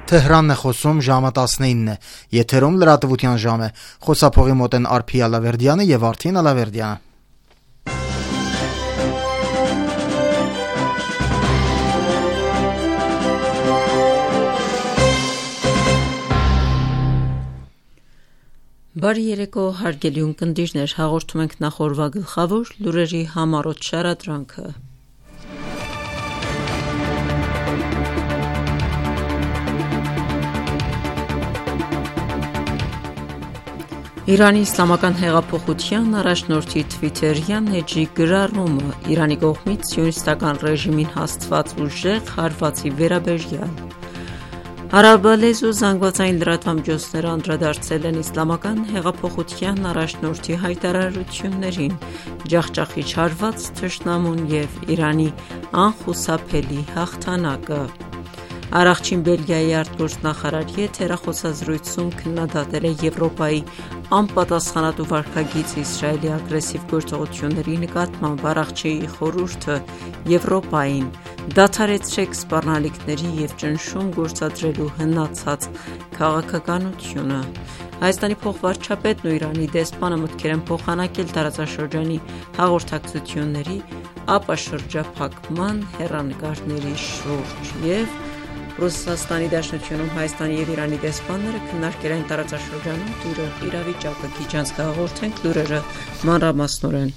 Թեհրանն է խոսում, ժամը 19 է, եթերում լրատվության ժամ է, խոսափողի մոտ են Արփի Ալավերդյանը և Արթին Ալավերդյանը։ Բարի երեկո, հարգելի ունկնդիրներ, հաղորդում ենք նախորդ գլխավոր լուրերի համառոտ շարադրանքը։ Իրանի իսլամական հեղափոխության առաջնորդի թվիթերյան էջի գրառումը Իրանի կողմից սիոնիստական ռեժիմին հասցված ուժեղ հարվածի վերաբերյալ։ Արաբալեզու զանգվածային լրատվամիջոցները անդրադարձել են իսլամական հեղափոխության առաջնորդի հայտարարություններին, ջախջախիչ հարված թշնամուն և Իրանի անխուսափելի հաղթանակը։ Արաղչին Բելգիայի արտգործնախարար եթերախոսազրույցում քննադատել է Եվրոպայի անպատասխանատու վարքագիծ Իսրայելի ագրեսիվ գործողությունների նկատմամբ Արաղչիի խորհուրդը Եվրոպային դադարեցրեք սպառնալիքների և ճնշում գործադրելու հնացած քաղաքականությունը։ Հայաստանի փոխվարչապետն ու Իրանի դեսպանը մտքեր են փոխանակել տարածաշրջանի հաղորդակցությունների ապաշրջափակման հեռանկարների շուրջ և Ռուսաստանի Դաշնությունում Հայաստանի և Իրանի դեսպանները քննարկել են տարածաշրջանում տիրող իրավիճակը։ Քիչ անց կհաղորդենք լուրերը մանրամասնորեն։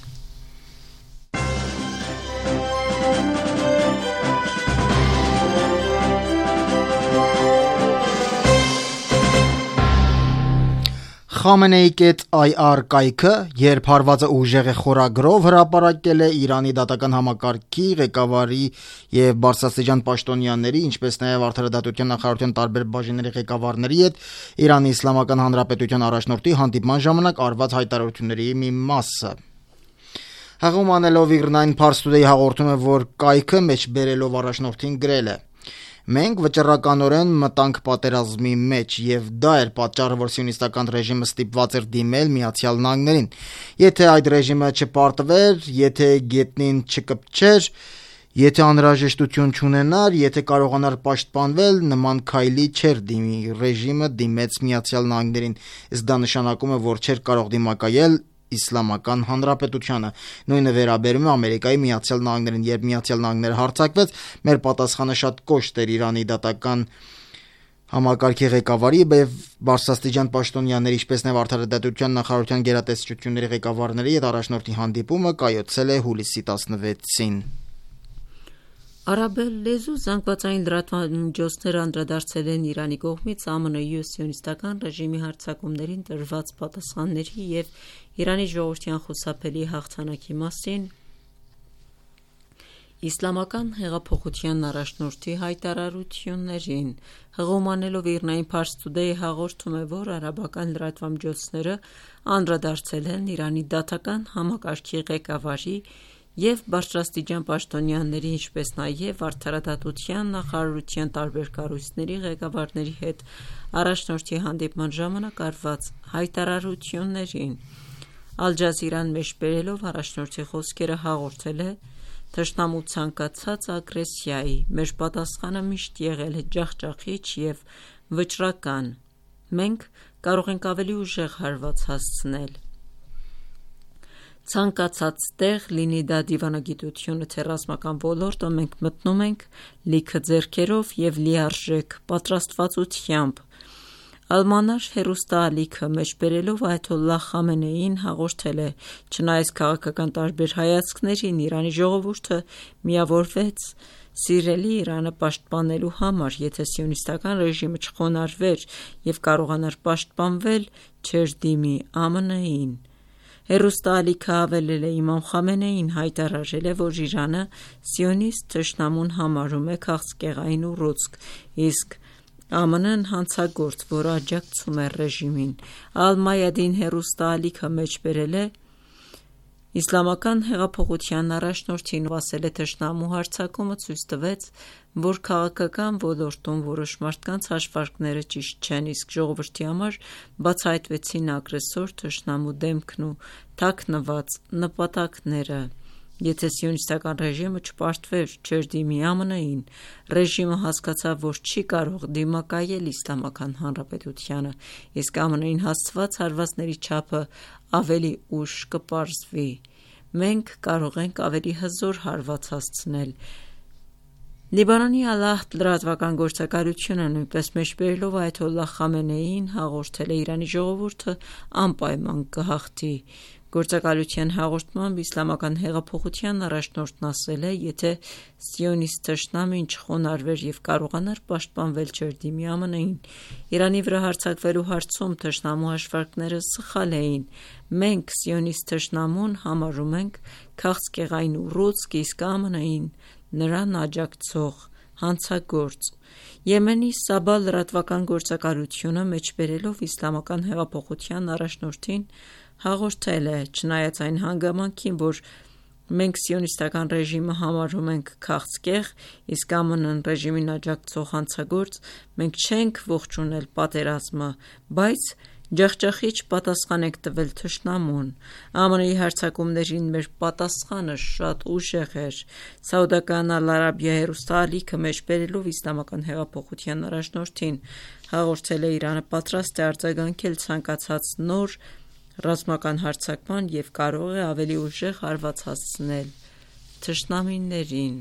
Khamenei.ir կայքը, երբ հարվածը ուժեղ է խորագրով հրապարակել է Իրանի դատական համակարգի ղեկավարի և բարձրաստիճան պաշտոնյաների, ինչպես նաև Արդարադատության նախարարության տարբեր բաժինների ղեկավարների հետ Իրանի Իսլամական Հանրապետության առաջնորդի հանդիպման ժամանակ արված հայտարարությունների մի մասը։ Հղում անելով Իռնային Փարս Today հաղորդում է, որ կայքը մեջբերելով առաջնորդին գրել է. Մենք վճռականորեն մտանք պատերազմի մեջ և դա էր պատճառը, որ սիոնիստական ռեժիմը ստիպված էր դիմել Միացյալ Նահանգներին։ Եթե այդ ռեժիմը չպարտվեր, եթե գետնին չկպչեր, եթե անհրաժեշտություն չունենար, եթե կարողանար պաշտպանվել, նման քայլի չէր դիմի։ Ռեժիմը դիմեց Միացյալ Նահանգներին, իսկ դա նշանակում է, որ չէր կարող դիմակայել Իսլամական Հանրապետությանը։ Նույնը վերաբերում է Ամերիկայի Միացյալ Նահանգներին, երբ Միացյալ Նահանգները հարձակվեց, մեր պատասխանը շատ կոշտ էր Իրանի դատական համակարգի ղեկավարի և բարձրաստիճան պաշտոնյաների, ինչպես նաև Արդարադատության նախարարության գերատեսչությունների ղեկավարների հետ առաջնորդի հանդիպումը կայացել է հուլիսի 16-ին։ Արաբելեզու զանգվածային լրատվամիջոցները անդրադարձել են Իրանի կողմից ԱՄՆ-ի սիոնիստական ռեժիմի հարձակումներին տրված պատասխանների և Իրանի ժողովրդի անխուսափելի հաղթանակի մասին Իսլամական հեղափոխության առաջնորդի հայտարարություններին։ Հղում անելով Իռնային Փարս Today հաղորդում է, որ արաբական լրատվամիջոցները անդրադարձել են Իրանի դատական համակարգի ղեկավարի և բարձրաստիճան պաշտոնյաների, ինչպես նաև Արդարադատության նախարարության տարբեր կառույցների ղեկավարների հետ առաջնորդի հանդիպման ժամանակ արված հայտարարություններին։ Ալ-Ջազիրան մեջբերելով առաջնորդի խոսքերը հաղորդել է. Թշնամու ցանկացած ագրեսիայի մեր պատասխանը միշտ եղել է ջախջախիչ և վճռական։ Մենք կարող ենք ավելի ուժեղ հարված հասցնել։ Ցանկացած տեղ, լինի դա դիվանագիտությունը, թե ռազմական ոլորտը, մենք մտնում ենք լիքը ձեռքերով և լիարժեք պատրաստվածությամբ։ Ալ-Մանար հեռուստաալիքը մեջբերելով Այաթոլլահ Խամենեիին հաղորդել է. Չնայած քաղաքական տարբեր հայացքներին, Իրանի ժողովուրդը միավորվեց սիրելի Իրանը պաշտպանելու համար։ Եթե սիոնիստական ռեժիմը չխոնարհվեր և կարողանար պաշտպանվել, չէր դիմի ԱՄՆ-ին։ Հեռուստաալիքը հավելել է. Իմամ Խամենեին հայտարարել է, որ Իրանը սիոնիստ թշնամուն համարում է քաղցկեղային ուռուցք, իսկ ԱՄՆ-ն հանցագործ, որը աջակցում է ռեժիմին։ Ալ-Մայադին հեռուստաալիքը մեջբերել է Իսլամական հեղափոխության առաջնորդին, ով ասել է. թշնամու հարձակումը ցույց տվեց, որ քաղաքական ոլորտում որոշ մարդկանց հաշվարկները ճիշտ չեն, իսկ ժողովրդի համար բացահայտվեցին ագրեսոր թշնամու դեմքն ու թաքնված նպատակները։ Եթե սիոնիստական ռեժիմը չպարտվեր, չէր դիմի ԱՄՆ-ին, ռեժիմը հասկացավ, որ չի կարող դիմակայել Իսլամական Հանրապետությանը, իսկ ԱՄՆ-ին հասցված հարվածների չափը ավելի ուշ կպարզվի։ Մենք կարող ենք ավելի հզոր հարված հասցնել։ Լիբանանի Ալ-Ահդ լրատվական գործակալությունը նույնպես մեջբերելով այաթոլլահ Խամենեիին հաղորդել է Իրանի ժողովուրդը անպայման կհաղթի։ Գործակալության հաղորդմամբ Իսլամական հեղափոխության առաջնորդն ասել է, եթե սիոնիստ թշնամին չխոնարհվեր և կարողանար պաշտպանվել ջրդիմի ԱՄՆ-ին, Իրանի վրա հարձակվելու հարցում թշնամու հաշվարկները սխալ էին։ Մենք սիոնիստ թշնամուն համարում ենք քաղցկեղային ուռուցք, իսկ ԱՄՆ-ին նրան աջակցող հանցագործ։ Եմենի Սաբա լրատվական գործակալությունը մեջբերելով Իսլամական հեղափոխության առաջնորդին հաղորդել է. չնայած այն հանգամանքին, որ մենք սիոնիստական ռեժիմը համարում ենք քաղցկեղ, իսկ ԱՄՆ-ն ռեժիմին աջակցող հանցագործ, մենք չենք ողջունել պատերազմը, բայց ջախջախիչ պատասխան եք տվել թշնամուն։ ԱՄՆ-ի հարձակումներին մեր պատասխանը շատ ուժեղ էր։ Սաուդական Ալ-Արաբիա հեռուստաալիքը մեջբերելով Իսլամական հեղափոխության առաջնորդին հաղորդել է Իրանը պատրաստ է արձագանքել ցանկացած նոր ռազմական հարձակման և կարող է ավելի ուժեղ հարված հասցնել թշնամիներին։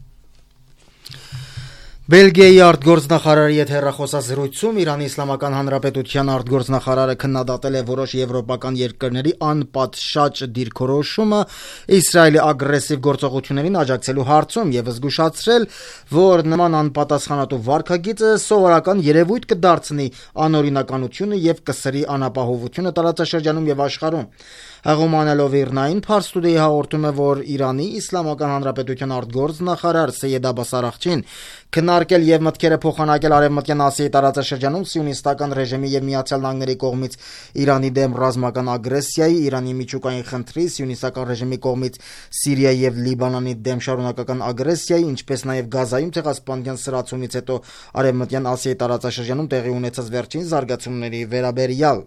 Բելգիայի արտգործնախարարի հետ հեռախոսազրույցում Իրանի Իսլամական Հանրապետության արտգործնախարարը քննադատել է որոշ եվրոպական երկրների անպատշաճ դիրքորոշումը Իսրայելի ագրեսիվ գործողություններին աջակցելու հարցում և զգուշացրել, որ նման անպատասխանատու վարքագիծը սովորական երևույթ կդարձնի անօրինականությունը և կսրի անապահովությունը տարածաշրջանում և աշխարհում։ Հեղումանելով Իրնային, Փարս Տուդեյը հաղորդում է, որ Իրանի Իսլամական Հանրապետության արտգործնախարար Սեյեդ Աբբաս Արաղչին քննարկել և մտքերը փոխանակել Արևմտյան Ասիայի տարածաշրջանում սիոնիստական ռեժիմի և ԱՄՆ-ի կողմից Իրանի դեմ ռազմական ագրեսիայի, Իրանի միջուկային խնդրի, սիոնիստական ռեժիմի կողմից Սիրիայի և Լիբանանի դեմ շարունակական ագրեսիայի, ինչպես նաև Գազայում ցեղասպանության սրացումից հետո Արևմտյան Ասիայի տարածաշրջանում տեղի ունեցած վերջին զարգացումների վերաբերյալ։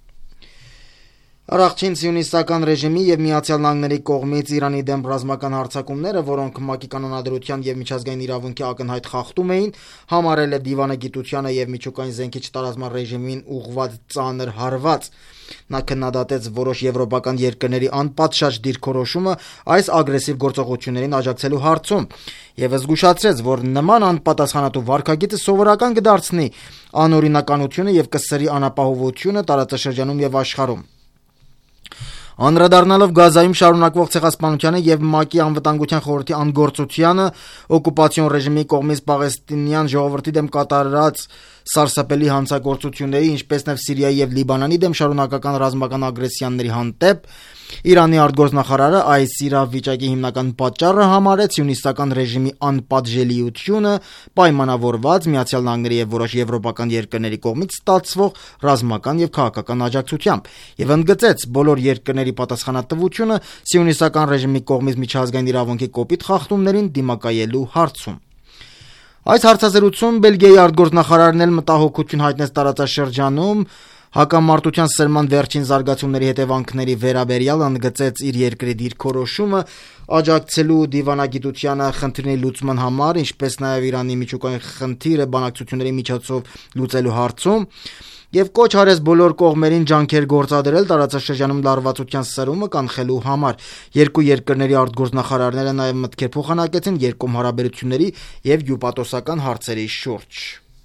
Արաղչին սիոնիստական ռեժիմի և ԱՄՆ-ի կողմից Իրանի դեմ ռազմական հարձակումները, որոնք ՄԱԿ-ի կանոնադրության և միջազգային իրավունքի ակնհայտ խախտում էին, համարել է դիվանագիտությանը և միջուկային զենքի չտարածման ռեժիմին ուղղված ծանր հարված։ Նա քննադատեց որոշ եվրոպական երկրների անպատշաճ դիրքորոշումը այս ագրեսիվ գործողություններին աջակցելու հարցում և զգուշացրեց, որ նման անպատասխանատու վարքագիծը սովորական կդարձնի անօրինականությունը և կսրի անապահովությունը տարածաշրջանում և աշխարհում։ Անդրադառնալով Գազայում շարունակվող ցեղասպանությանը և ՄԱԿ-ի անվտանգության խորհրդի անգործությանը, օկուպացիոն ռեժիմի կողմից պաղեստինյան ժողովրդի դեմ կատարած սարսափելի հանցագործությունների, ինչպես նաև Սիրիայի և Լիբանանի դեմ շարունակական ռազմական ագրեսիաների հանդեպ Իրանի արտգործնախարարը այս իրավիճակի հիմնական պատճառը համարեց սիոնիստական ռեժիմի անպատժելիությունը պայմանավորված ԱՄՆ-ի և որոշ եվրոպական երկրների կողմից ստացվող ռազմական և քաղաքական աջակցությամբ և ընդգծեց բոլոր երկրների պատասխանատվությունը սիոնիստական ռեժիմի կողմից միջազգային իրավունքի կոպիտ խախտումներին դիմակայելու հարցում։ Այս հարցազրույցում Բելգիայի արտգործնախարարն էլ մտահոգություն հայտնեց տարածաշրջանում հակամարտության սրման վերջին զարգացումների հետևանքների վերաբերյալ, ընդգծեց իր երկրի դիրքորոշումը աջակցելու դիվանագիտությանը խնդիրների լուծման համար, ինչպես նաև Իրանի միջուկային խնդիրը բանակցությունների միջոցով լուծելու հարցում և կոչ արեց բոլոր կողմերին ջանքեր գործադրել տարածաշրջանում լարվածության սրումը կանխելու համար։ Երկու երկրների արտգործնախարարները նաև մտքեր փոխանակեցին երկկողմ հարաբերությունների և գյուպատոսական հարցերի շուրջ։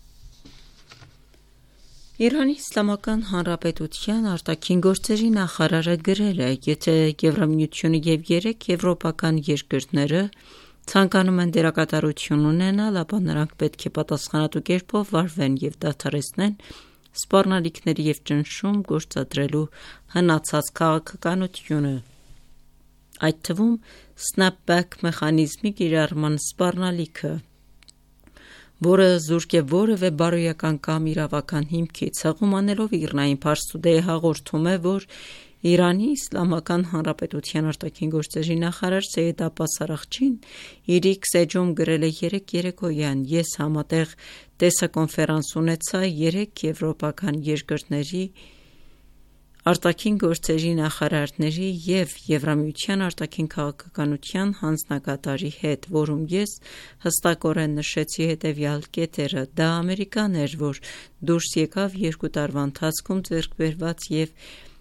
Իրանի Իսլամական Հանրապետության արտաքին գործերի նախարարը գրել է, եթե Եվրամիությունը և 3 եվրոպական երկրները ցանկանում են դերակատարություն ունենալ, ապա նրանք պետք է պատասխանատու կերպով վարվեն և դադարեցնեն սպառնալիքների և ճնշում գործադրելու հնացած քաղաքականությունը, այդ թվում snapback մեխանիզմի կիրառման սպառնալիքը, որը զուրկ է որևէ բարոյական կամ իրավական հիմքից։ Հեղումանելով Իրնային, Փարս Տուդեյը հաղորդում է, որ Իրանի Իսլամական Հանրապետության արտաքին գործերի նախարար Սեյեդ Աբբաս Արաղչին իր X-էջում գրել է 3 երեկոյան. «Ես համատեղ տեսակոնֆերանս ունեցա 3 եվրոպական երկրների արտաքին գործերի նախարարների և Եվրամիության արտաքին քաղաքականության հանձնակատարի հետ, որում ես հստակորեն նշեցի հետևյալ կետերը. դա Ամերիկան էր, որ դուրս եկավ 2 տարվա ընթացքում ձեռք բերված և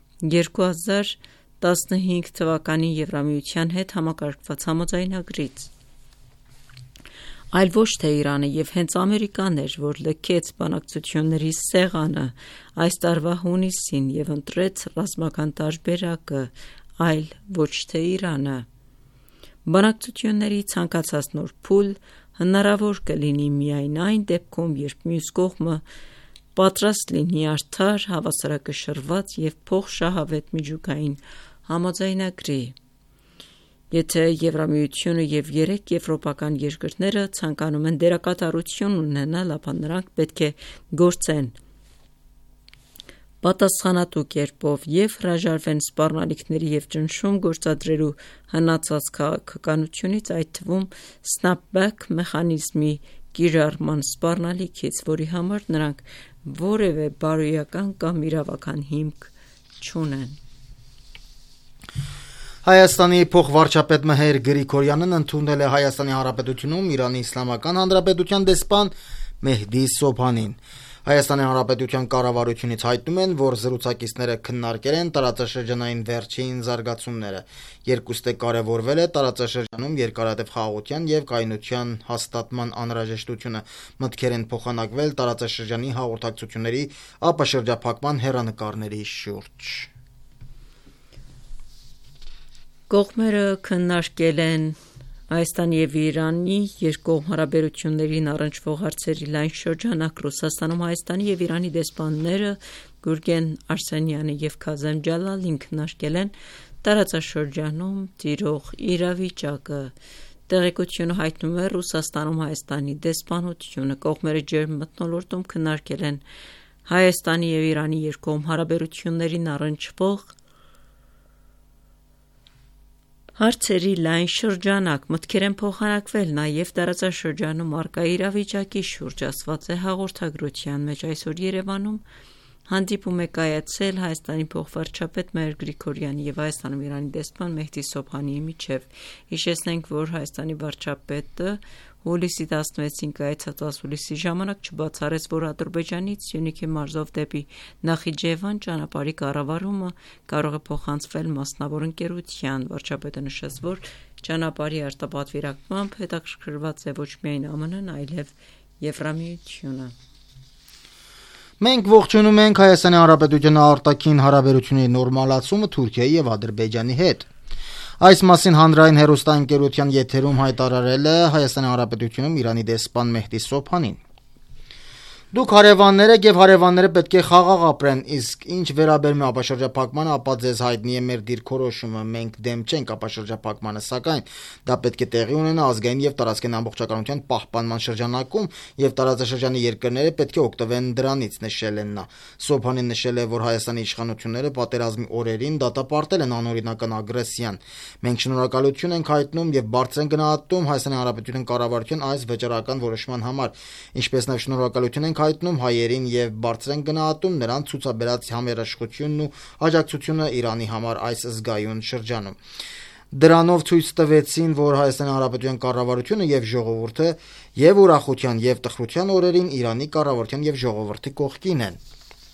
2015 թվականին Եվրամիության հետ համակարգված համաձայնագրից, այլ ոչ թե Իրանը, և հենց Ամերիկան էր, որ լքեց բանակցությունների սեղանը այս տարվա հունիսին և ընտրեց ռազմական տարբերակը, այլ ոչ թե Իրանը։ Բանակցությունների ցանկացած նոր փուլ հնարավոր կլինի միայն այն դեպքում, երբ մյուս կողմը պատրաստ լինի արդար, հավասարակշռված և փոխշահավետ միջուկային համաձայնագրի։ Եթե Եվրամիությունը և 3 եվրոպական երկրները ցանկանում են դերակատարություն ունենալ, ապա նրանք պետք է գործեն պատասխանատու կերպով և հրաժարվեն սպառնալիքների և ճնշում գործադրելու հնացած քաղաքականությունից, այդ թվում snapback մեխանիզմի կիրառման սպառնալիքից, որի համար նրանք որևէ բարոյական կամ իրավական հիմք չունեն։ Հայաստանի փոխվարչապետ Մհեր Գրիգորյանն ընդունել է Հայաստանի Հանրապետությունում Իրանի Իսլամական Հանրապետության դեսպան Մեհդի Սոբհանին։ Հայաստանի Հանրապետության կառավարությունից հայտնում են, որ զրուցակիցները քննարկել են տարածաշրջանային վերջին զարգացումները։ Երկուստը կարևորվել է տարածաշրջանում երկարատև խաղաղության և կայունության հաստատման անհրաժեշտությունը, մտքեր են փոխանակվել տարածաշրջանի հաղորդակցությունների ապաշրջափակման հեռանկարների շուրջ։ Կողմերը քննարկել են Հայաստանի և Իրանի երկկողմ հարաբերություններին առնչվող հարցերի լայն շրջանակ։ Ռուսաստանում Հայաստանի և Իրանի դեսպանները Գուրգեն Արսենյանը և Քազեմ Ջալալին քննարկել են տարածաշրջանում տիրող իրավիճակը։ Տեղեկությունը հայտնում է Ռուսաստանում Հայաստանի դեսպանությունը։ Կողմերը ջերմ մթնոլորտում քննարկել են Հայաստանի և Իրանի երկկողմ հարաբերություններին առնչվող հարցերի լայն շրջանակ, մտքեր են փոխանակվել նաև տարածաշրջանում առկա իրավիճակի շուրջ, ասված է հաղորդագրության մեջ։ Այսօր Երևանում հանդիպում է կայացել Հայաստանի փոխվարչապետ Մհեր Գրիգորյանի և Հայաստանում Իրանի դեսպան Մեհդի Սոբհանիի միջև։ Հիշեցնենք, որ Հայաստանի վարչապետը հուլիսի 16-ին կայացած ասուլիսի ժամանակ չբացառեց, որ Ադրբեջանից Սյունիքի մարզով դեպի Նախիջևան ճանապարհի կառավարումը կարող է փոխանցվել մասնավոր ընկերության։ Վարչապետը նշեց, որ ճանապարհի արտապատվիրակմամբ հետաքրքրված է ոչ միայն ԱՄՆ-ն, այլև Եվրամիությունը։ Մենք ողջունում ենք Հայաստանի Հանրապետության արտաքին հարաբերությունների նորմալացումը Թուրքիայի և Ադրբեջանի հետ։ Այս մասին հանրային հեռուստաընկերության եթերում հայտարարել է Հայաստանի Հանրապետությունում Իրանի դեսպան Մեհդի Սոբհանին։ Դուք հարևաններ եք և հարևանները պետք է խաղաղ ապրեն, իսկ ինչ վերաբերում է ապաշրջափակմանը, ապա ձեզ հայտնի է մեր դիրքորոշումը։ Մենք դեմ չենք ապաշրջափակմանը, սակայն դա պետք է տեղի ունենա ազգային և տարածքային ամբողջականության պահպանման շրջանակում, և տարածաշրջանի երկրները պետք է օգտվեն դրանից, նշել է նա։ Սոբհանին նշել է, որ Հայաստանի իշխանությունները պատերազմի օրերին դատապարտել են անօրինական ագրեսիան։ Մենք շնորհակալություն ենք հայտնում և բարձր ենք գնահատում Հայաստանի Հանրապետության կառավարության այս վճռական որոշման համար, ինչպես նաև շնորհակալություն ենք հայտնում հայերին և բարձր ենք գնահատում նրանց ցուցաբերած համերաշխությունն ու աջակցությունը Իրանի համար այս զգայուն շրջանում։ Դրանով ցույց տվեցին, որ Հայաստանի Հանրապետության կառավարությունը և ժողովուրդը և ուրախության և տխրության օրերին Իրանի կառավարության և ժողովրդի կողքին են։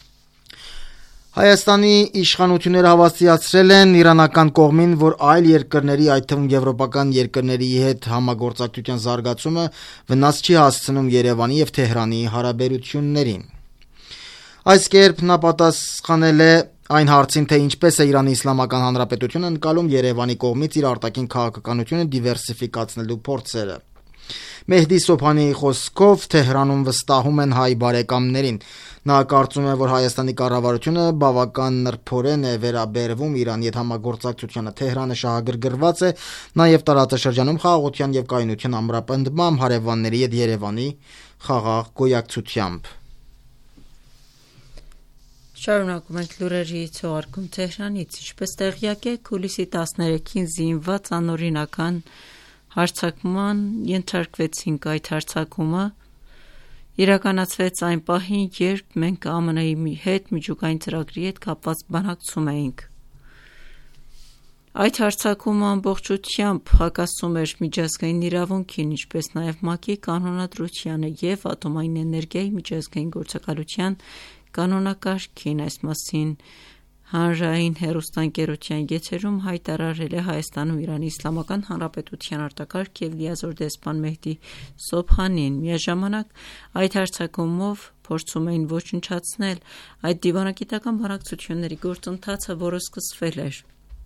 Հայաստանի իշխանությունները հավաստիացրել են իրանական կողմին, որ այլ երկրների, այդ թվում եվրոպական երկրների հետ համագործակցության զարգացումը վնաս չի հասցնում Երևանի և Թեհրանի հարաբերություններին։ Այս կերպ նա պատասխանել է այն հարցին, թե ինչպես է Իրանի Իսլամական Հանրապետությունը ընկալում Երևանի կողմից իր արտաքին քաղաքականությունը դիվերսիֆիկացնելու փորձերը։ Մեհդի Սոբհանիի խոսքով Թեհրանում վստահում են հայ բարեկամներին։ Նա կարծում է, որ Հայաստանի կառավարությունը բավական նրբորեն է վերաբերվում Իրանի հետ համագործակցությանը։ Թեհրանը շահագրգռված է նաև տարածաշրջանում խաղաղության և կայունության ամրապնդմամբ, հարևանների հետ Երևանի խաղաղ գոյակցությամբ։ Շարունակում ենք լուրերի թողարկում Թեհրանից։ Ինչպես տեղյակ եք, հուլիսի 13-ին զինված անօրինական հարձակման ենթարկվեցինք։ Այդ հարձակումը իրականացվեց այն պահին, երբ մենք ԱՄՆ-ի հետ միջուկային ծրագրի հետ կապված բանակցում էինք։ Այդ հարձակումը ամբողջությամբ հակասում էր միջազգային իրավունքին, ինչպես նաև ՄԱԿ-ի կանոնադրությանը և ատոմային էներգիայի միջազգային գործակալության կանոնակարգին։ Այս մասին հանրային հեռուստաընկերության եթերում հայտարարել է Հայաստանում Իրանի Իսլամական Հանրապետության արտակարգ և լիազոր դեսպան Մեհդի Սոբհանին։ Միաժամանակ այդ հարձակումով փորձում էին ոչնչացնել այդ դիվանագիտական բանակցությունների գործընթացը, որը սկսվել էր։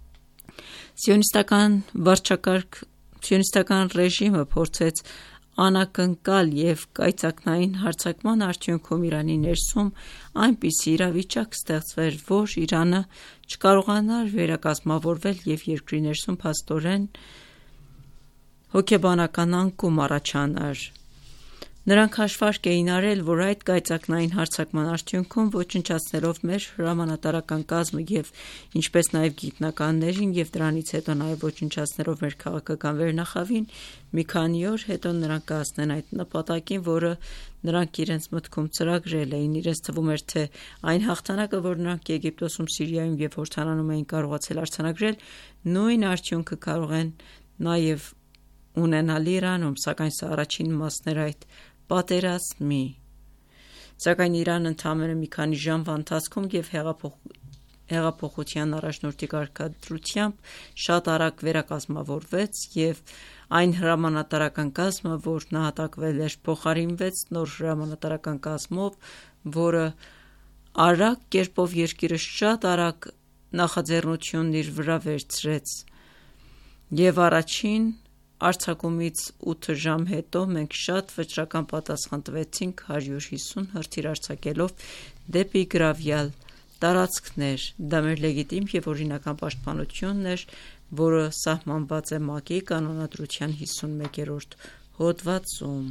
Սիոնիստական ռեժիմը փորձեց անակնկալ և կայծակնային հարձակման արդյունքում Իրանի ներսում այնպիսի իրավիճակ ստեղծվեր, որ Իրանը չկարողանար վերակազմավորվել և երկրի ներսում փաստորեն հոգեբանական անկում առաջանար։ Նրանք հաշվարկ էին արել, որ այդ կայծակնային հարձակման արդյունքում ոչնչացնելով մեր հրամանատարական կազմը և ինչպես նաև գիտնականներին և դրանից հետո նաև ոչնչացնելով մեր քաղաքական վերնախավին, մի քանի օր հետո նրանք կհասնեն այդ նպատակին, որը նրանք իրենց մտքում ծրագրել էին։ Իրենց թվում էր, թե այն հաղթանակը, որ նրանք Եգիպտոսում, Սիրիայում և Հորդանանում էին կարողացել արձանագրել, նույն արդյունքը կարող են նաև ունենալ Իրանում, սակայն սա առաջին մասն էր այդ պատերազմի։ Սակայն Իրանը ընդամենը մի քանի ժամվա ընթացքում և հեղափոխության առաջնորդի կարգադրությամբ շատ արագ վերակազմավորվեց և այն հրամանատարական կազմը, որ նահատակվել էր, փոխարինվեց նոր հրամանատարական կազմով, որը արագ կերպով երկիրը շատ արագ նախաձեռնությունն իր վրա վերցրեց և առաջին արձակումից 8 ժամ հետո մենք շատ վճռական պատասխան տվեցինք 150 հրթիռ արձակելով դեպի գրավյալ տարածքներ։ Դա մեր լեգիտիմ և օրինական պաշտպանությունն էր, որը սահմանված է ՄԱԿ-ի կանոնադրության 51-րդ հոդվածում։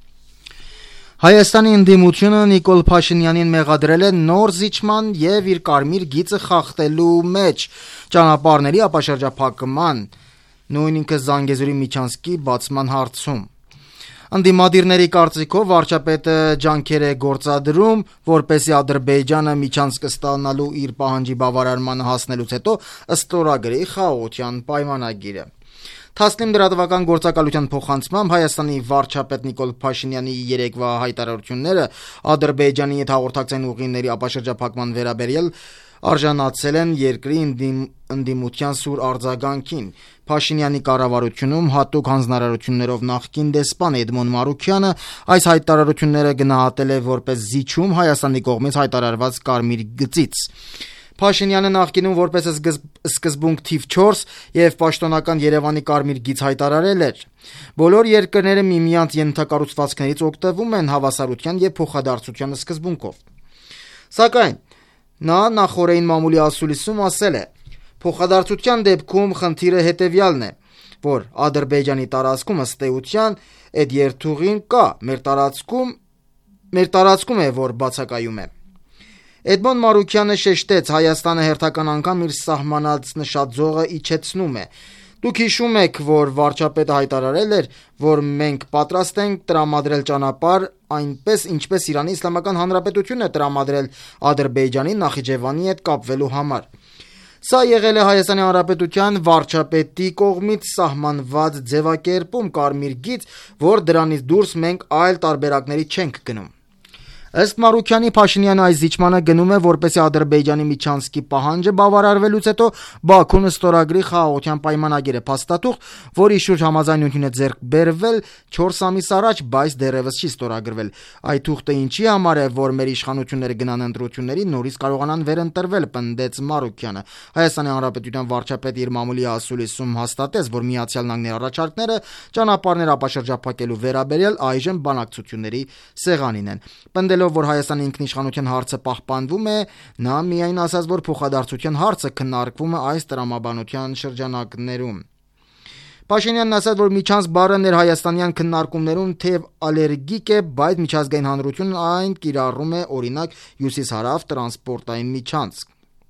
Հայաստանի ընդդիմությունը Նիկոլ Փաշինյանին մեղադրել է նոր զիջման և իր կարմիր գիծը խախտելու մեջ ճանապարհների ապաշրջափակման, նույն ինքը Զանգեզուրի միջանցքի բացման հարցում։ Ընդդիմադիրների կարծիքով վարչապետը ջանքեր է գործադրում, որպեսզի Ադրբեջանը միջանցքը ստանալու իր պահանջի բավարարմանը հասնելուց հետո ստորագրի խաղաղության պայմանագիրը։ Թասնիմ լրատվական գործակալության փոխանցմամբ Հայաստանի վարչապետ Նիկոլ Փաշինյանի երեկվա հայտարարությունները Ադրբեջանի հետ հաղորդակցային ուղիների ապաշրջափակման վերաբերյալ արժանացել են երկրի ընդդիմության սուր արձագանքին։ Փաշինյանի կառավարությունում հատուկ հանձնարարություններով նախկին դեսպան Էդմոն Մարուքյանը այս հայտարարությունները գնահատել է որպես զիջում Հայաստանի կողմից հայտարարված կարմիր գծից։ Փաշինյանը նախկինում որպես սկզբունք թիվ 4 և պաշտոնական Երևանի կարմիր գիծ հայտարարել էր։ Բոլոր երկրները միմյանց ենթակառուցվածքներից օգտվում են հավասարության և փոխադարձության սկզբունքով։ Սակայն նա նախօրեին մամուլի ասուլիսում ասել է. փոխադարձության դեպքում խնդիրը հետևյալն է, որ Ադրբեջանի տարածքում ըստ էության այդ երթուղին կա, մեր տարածքում է, որ բացակայում է։ Էդմոն Մարուքյանը շեշտեց. Հայաստանը հերթական անգամ իր սահմանած նշաձողը իջեցնում է։ Դուք հիշում եք, որ վարչապետը հայտարարել էր, որ մենք պատրաստ ենք տրամադրել ճանապարհ այնպես, ինչպես Իրանի Իսլամական Հանրապետությունն է տրամադրել Ադրբեջանի Նախիջևանի հետ կապվելու համար։ Սա եղել է Հայաստանի Հանրապետության վարչապետի կողմից սահմանված ձևակերպում, կարմիր գիծ, որ դրանից դուրս մենք այլ տարբերակների չենք գնում։ Ըստ Մարուքյանի, Փաշինյանը այս զիջմանը գնում է, որպեսզի Ադրբեջանի միջանցքի պահանջը բավարարվելուց հետո Բաքուն ստորագրի խաղաղության պայմանագիրը, փաստաթուղթ, որի շուրջ համաձայնություն է ձեռք բերվել 4 ամիս առաջ, բայց դեռևս չի ստորագրվել։ Այդ թուղթը ինչի համար է, որ մեր իշխանությունները գնան ընտրությունների, նորից կարողանան վերընտրվել, պնդեց Մարուքյանը։ Հայաստանի Հանրապետության վարչապետը իր մամուլի ասուլիսում հաստատեց, որ Միացյալ Նահանգների առաջարկները ճանապարհներ ապաշրջափակելու վերաբերյալ այժմ բանակցությունների սեղանին են։ Պնդելով, որ Հայաստանի ինքնիշխանության հարցը պահպանվում է, նա միայն ասաց, որ փոխադարձության հարցը քննարկվում է այս տրամաբանության շրջանակներում։ Փաշինյանն ասաց, որ միջանցք բառը ներհայաստանյան քննարկումներում թեև ալերգիկ է, բայց միջազգային հանրությունն այն կիրառում է, օրինակ, հյուսիս-հարավ տրանսպորտային միջանցք։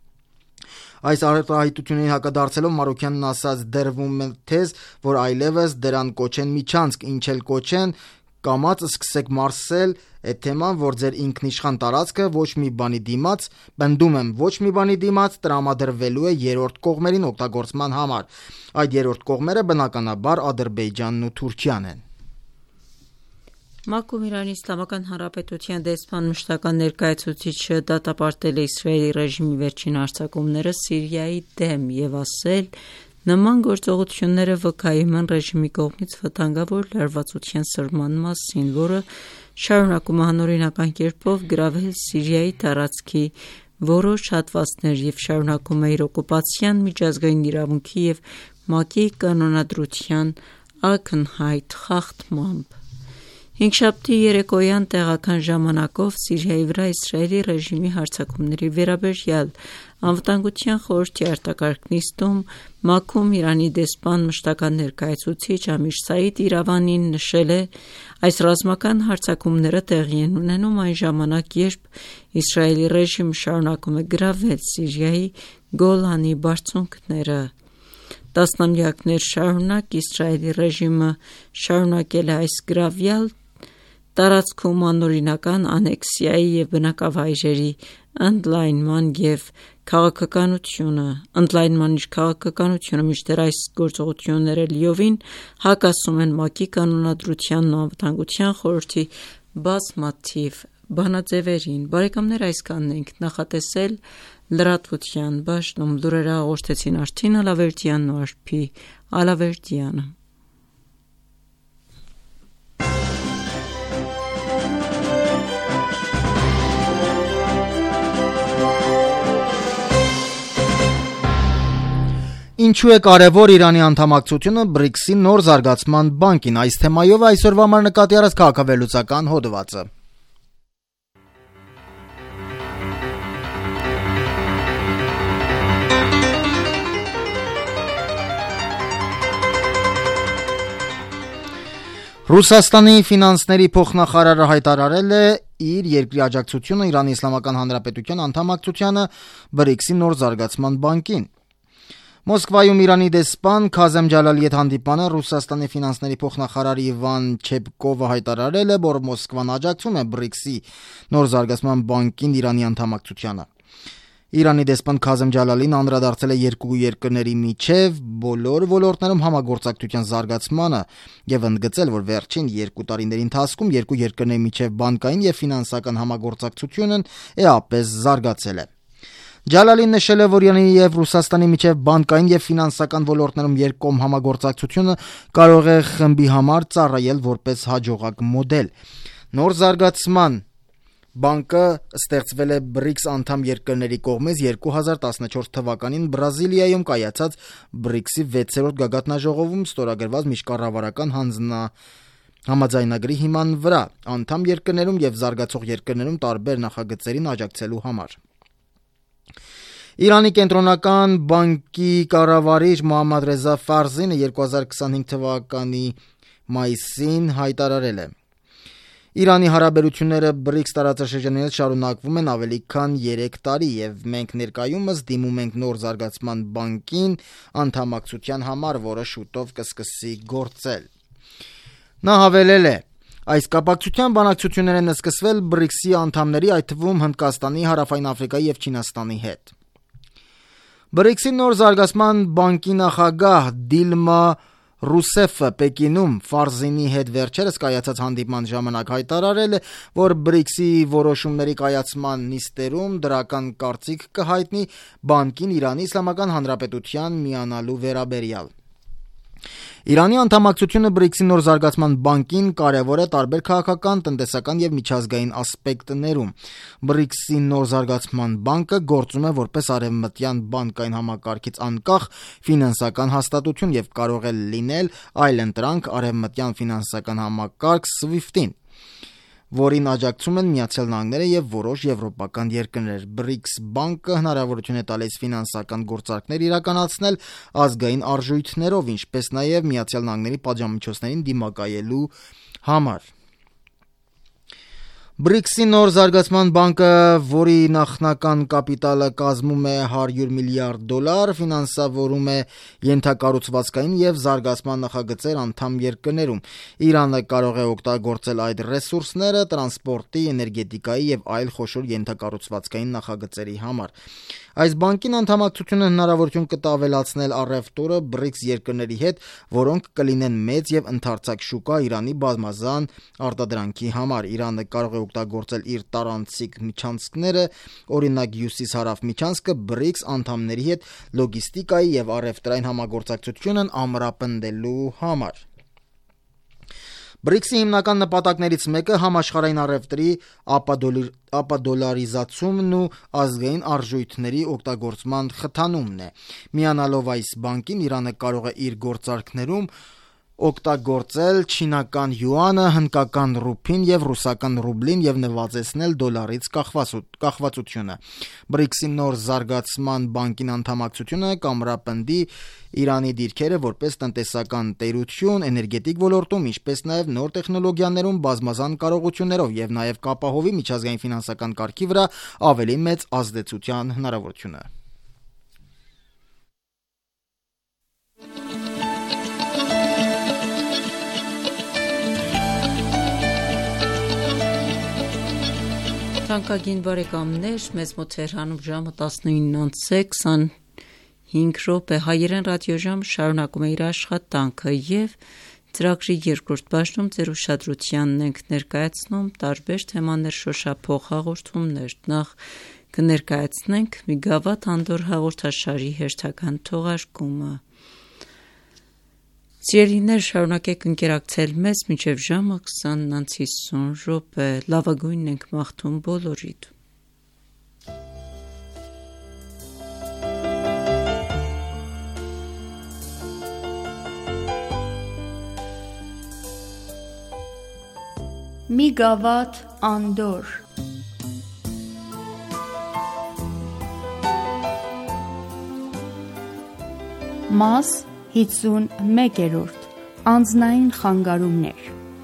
Այս արտահայտություններին հակադարձելով Մարուքյանն ասաց, դրվում է թեզ, որ այլևս դրան կոչեն միջանցք, ինչ էլ կոչեն, կամած սկսեք մարսել այդ թեման, որ ձեր ինքնիշխան տարածքը ոչ մի բանի դիմաց, պնդում եմ, ոչ մի բանի դիմաց տրամադրվելու է երրորդ կողմերին օգտագործման համար։ Այդ երրորդ կողմերը բնականաբար Ադրբեջանն ու Թուրքիան են։ ՄԱԿ-ում Իրանի Իսլամական Հանրապետության դեսպան մշտական ներկայացուցիչը դատապարտել է Իսրայելի ռեժիմի վերջին հարձակումները Սիրիայի դեմ և ասել, նման գործողությունները վկայում են ռեժիմի կողմից վտանգավոր լարվածության սրման մասին, որը շարունակում է անօրինական կերպով գրավել Սիրիայի տարածքի որոշ հատվածներ և շարունակում է իր օկուպացիան միջազգային իրավունքի և ՄԱԿ-ի կանոնադրության ակնհայտ խախտմամբ։ Հինգշաբթի երեկոյան տեղական ժամանակով Սիրիայի վրա Իսրայելի ռեժիմի հարձակումների վերաբերյալ Անվտանգության խորհրդի արտակարգ նիստում ՄԱԿ-ում Իրանի դեսպան մշտական ներկայացուցիչ Ամիր Սաիդ Իրավանին նշել է, այս ռազմական հարձակումները տեղի են ունենում այն ժամանակ, երբ Իսրայելի ռեժիմը շարունակում է գրավել Սիրիայի Գոլանի բարձունքները։ Տասնամյակներ շարունակ Իսրայելի ռեժիմը շարունակել է այս գրավյալ տարածքում անօրինական անեքսիայի և բնակավայրերի ընդլայնման իր քաղաքականությունը, մինչդեռ այս գործողությունները լիովին հակասում են ՄԱԿ-ի կանոնադրությանն ու Անվտանգության խորհրդի բազմաթիվ բանաձևերին։ Բարեկամներ, այսքանն ենք նախատեսել լրատվության բաժնում։ Լուրերը հաղորդեցին Արթին Ալավերդյանն ու Արփի Ալավերդյանը։ Ինչու է կարևոր Իրանի անդամակցությունը BRICS-ի նոր զարգացման բանկին, այս թեմայով այսօրվա համար նկատի առած քաղաքավեհլուծական հոդվածը։ Ռուսաստանի ֆինանսների փոխնախարարը հայտարարել է իր երկրի աջակցությունը Իրանի Իսլամական Հանրապետության անդամակցությանը BRICS-ի նոր զարգացման բանկին։ Մոսկվայում Իրանի դեսպան Քազեմ Ջալալի հետ հանդիպանը Ռուսաստանի ֆինանսների փոխնախարար Իվան Չեպկովը հայտարարել է, որ Մոսկվան աջակցում է BRICS-ի նոր զարգացման բանկին Իրանի անդամակցությանը։ Իրանի դեսպան Քազեմ Ջալալին անդրադարձել է երկու երկրների միջև բոլոր ոլորտներում համագործակցության զարգացմանը եւ ընդգծել, որ վերջին 2 տարիների ընթացքում երկու երկրների միջև բանկային եւ ֆինանսական համագործակցությունն էապես զարգացել է։ Ջալալին նշել է, որ Իրանի եւ Ռուսաստանի միջև բանկային եւ ֆինանսական ոլորտներում երկկողմ համագործակցությունը կարող է խմբի համար ծառայել որպես հաջողակ մոդել։ Նոր զարգացման բանկը ստեղծվել է BRICS անդամ երկրների կողմից 2014 թվականին Բրազիլիայում կայացած BRICS-ի 6-րդ գագաթնաժողովում ստորագրված միջկառավարական համաձայնագրի հիման վրա անդամ երկրներում եւ զարգացող երկրներում տարբեր նախագծերին աջակցելու համար։ Իրանի կենտրոնական բանկի կառավարիչ Մոհամմադ Ռեզա Ֆարզինը 2025 թվականի մայիսին հայտարարել է. Իրանի հարաբերությունները BRICS տարածաշրջանի հետ շարունակվում են ավելի քան 3 տարի եւ մենք ներկայումս դիմում ենք նոր զարգացման բանկին անդամակցության համար, որը շուտով կսկսի գործել։ Նա հավելել է. Այս կապակցությամբ բանակցություններ են սկսվել BRICS-ի անդամների, այդ թվում Հնդկաստանի, Հարավային Աֆրիկայի եւ Չինաստանի հետ։ BRICS-ի նոր զարգացման բանկի նախագահ Դիլմա Ռուսեֆը Պեկինում Ֆարզինի հետ վերջերս կայացած հանդիպման ժամանակ հայտարարել է, որ BRICS-ի որոշումների կայացման նիստերում դրական կարծիք կհայտնի բանկին Իրանի Իսլամական Հանրապետության միանալու վերաբերյալ։ Իրանի անդամակցությունը BRICS-ի նոր զարգացման բանկին կարևոր է տարբեր քաղաքական, տնտեսական եւ միջազգային ասպեկտներում։ BRICS-ի նոր զարգացման բանկը գործում է որպես արևմտյան բանկային համակարգից անկախ ֆինանսական հաստատություն եւ կարող է լինել այլընտրանք արևմտյան ֆինանսական համակարգ SWIFT-ին, որին աջակցում են Միացյալ Նահանգները եւ որոշ եվրոպական երկրներ։ BRICS բանկը հնարավորություն է տալիս ֆինանսական գործարքներ իրականացնել ազգային արժույթներով, ինչպես նաեւ Միացյալ Նահանգների պատժամիջոցներին դիմակայելու համար։ BRICS-ի նոր զարգացման բանկը, որի նախնական կապիտալը կազմում է $100 միլիարդ, ֆինանսավորում է ենթակառուցվածքային և զարգացման նախագծեր անդամ երկրներում։ Իրանը կարող է օգտագործել այդ ռեսուրսները տրանսպորտի, էներգետիկայի և այլ խոշոր ենթակառուցվածքային նախագծերի համար։ Այս բանկին անդամակցությունը հնարավորություն կտա ավելացնել առևտուրը BRICS երկրների հետ, որոնք կլինեն մեծ և ընդարձակ շուկա Իրանի բազմազան արտադրանքի համար։ Իրանը կարող է օգտագործել իր տարանցիկ միջանցքները, օրինակ հյուսիս-հարավ միջանցքը, BRICS անդամների հետ լոգիստիկայի և առևտրային համագործակցությունն ամրապնդելու համար։ BRICS-ի հիմնական նպատակներից մեկը համաշխարհային առևտրի ապադոլարիզացումն ու ազգային արժույթների օգտագործման խթանումն է։ Միանալով այս բանկին, Իրանը կարող է իր գործարքներում օգտագործել չինական յուանը, հնդկական ռուփին և ռուսական ռուբլին և նվազեցնել դոլարից կախվածությունը։ BRICS-ի նոր զարգացման բանկին անդամակցությունը կամրապնդի Իրանի դիրքերը որպես տնտեսական տերություն, էներգետիկ ոլորտում, ինչպես նաև նոր տեխնոլոգիաներում բազմազան կարողություններով և նաև կապահովի միջազգային ֆինանսական կարգի վրա ավելի մեծ ազդեցության հնարավորությունը։ Թանկագին բարեկամներ, մեզ մոտ Թեհրանում ժամը 19:25 հայերեն ռադիոժամ շարունակում է իր աշխատանքը և ծրագրի երկրորդ բաժնում ձեր ուշադրությանն ենք ներկայացնում տարբեր թեմաներ շոշափող հաղորդումներ։ Նախ կներկայացնենք մի գավաթ անդորր հաղորդաշարի հերթական թողարկումը։ Սիրելիներ, շարունակեք ընկերակցել մեզ մինչև ժամը 20:50, լավագույնն ենք մաղթում բոլորիդ։ Մի գավաթ անդորր։ Մաս 51. Անձնային խանգարումներ։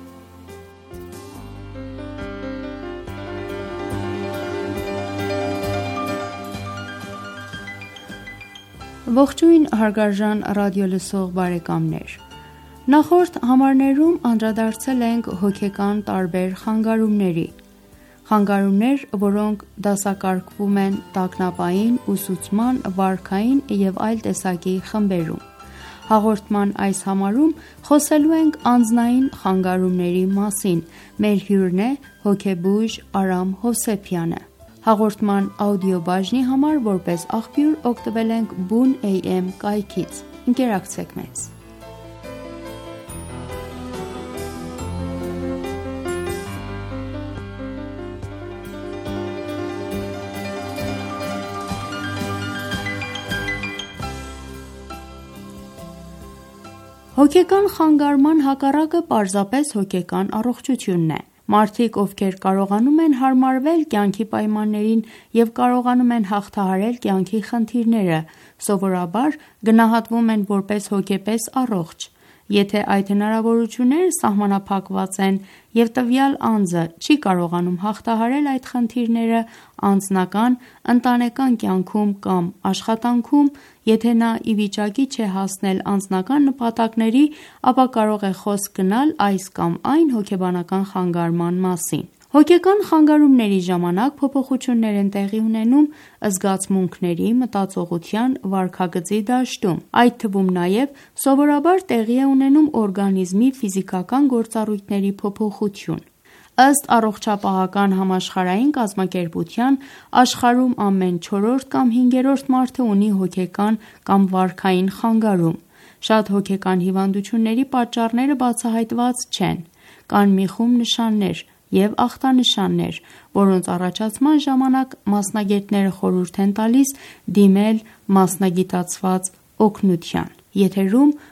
Ողջույն հարգարժան ռադիոլսող բարեկամներ։ Նախորդ համարներում անդրադարձել ենք հոգեկան տարբեր խանգարումների։ Խանգարումներ, որոնք դասակարգվում են տագնապային, ուսուցման, վարքային և այլ տեսակի խմբերում։ Հաղորդման այս համարում խոսելու ենք անձնային խանգարումների մասին։ Մեր հյուրն է հոգեբույժ Արամ Հովսեփյանը։ Հաղորդման աուդիո բաժնի համար որպես աղբյուր օգտվել ենք Boon AM կայքից։ Ընկերակցեք մեզ։ Հոգեկան խանգարման հակառակը պարզապես հոգեկան առողջությունն է։ Մարդիկ, ովքեր կարողանում են հարմարվել կյանքի պայմաններին և կարողանում են հաղթահարել կյանքի խնդիրները, սովորաբար գնահատվում են որպես հոգեպես առողջ։ Եթե այդ հնարավորությունները սահմանափակված են և տվյալ անձը չի կարողանում հաղթահարել այդ խնդիրները անձնական, ընտանեկան կյանքում կամ աշխատանքում, եթե նա ի վիճակի չէ հասնել անձնական նպատակների, ապա կարող է խոսք գնալ այս կամ այն հոգեբանական խանգարման մասին։ Հոգեկան խանգարումների ժամանակ փոփոխություններ են տեղի ունենում զգացմունքների, մտածողության, վարքագծի դաշտում, այդ թվում նաև սովորաբար տեղի է ունենում օրգանիզմի ֆիզիկական գործառույթների փոփոխություն։ Ըստ Առողջապահական համաշխարհային կազմակերպության, աշխարհում ամեն 4-րդ կամ 5-րդ մարդը ունի հոգեկան կամ վարքային խանգարում։ Շատ հոգեկան հիվանդությունների պատճառները բացահայտված չեն։ Կան մի խումբ նշաններ և ախտանշաններ, որոնց առաջացման ժամանակ մասնագետները խորհուրդ են տալիս դիմել մասնագիտացված օգնության։ Եթերում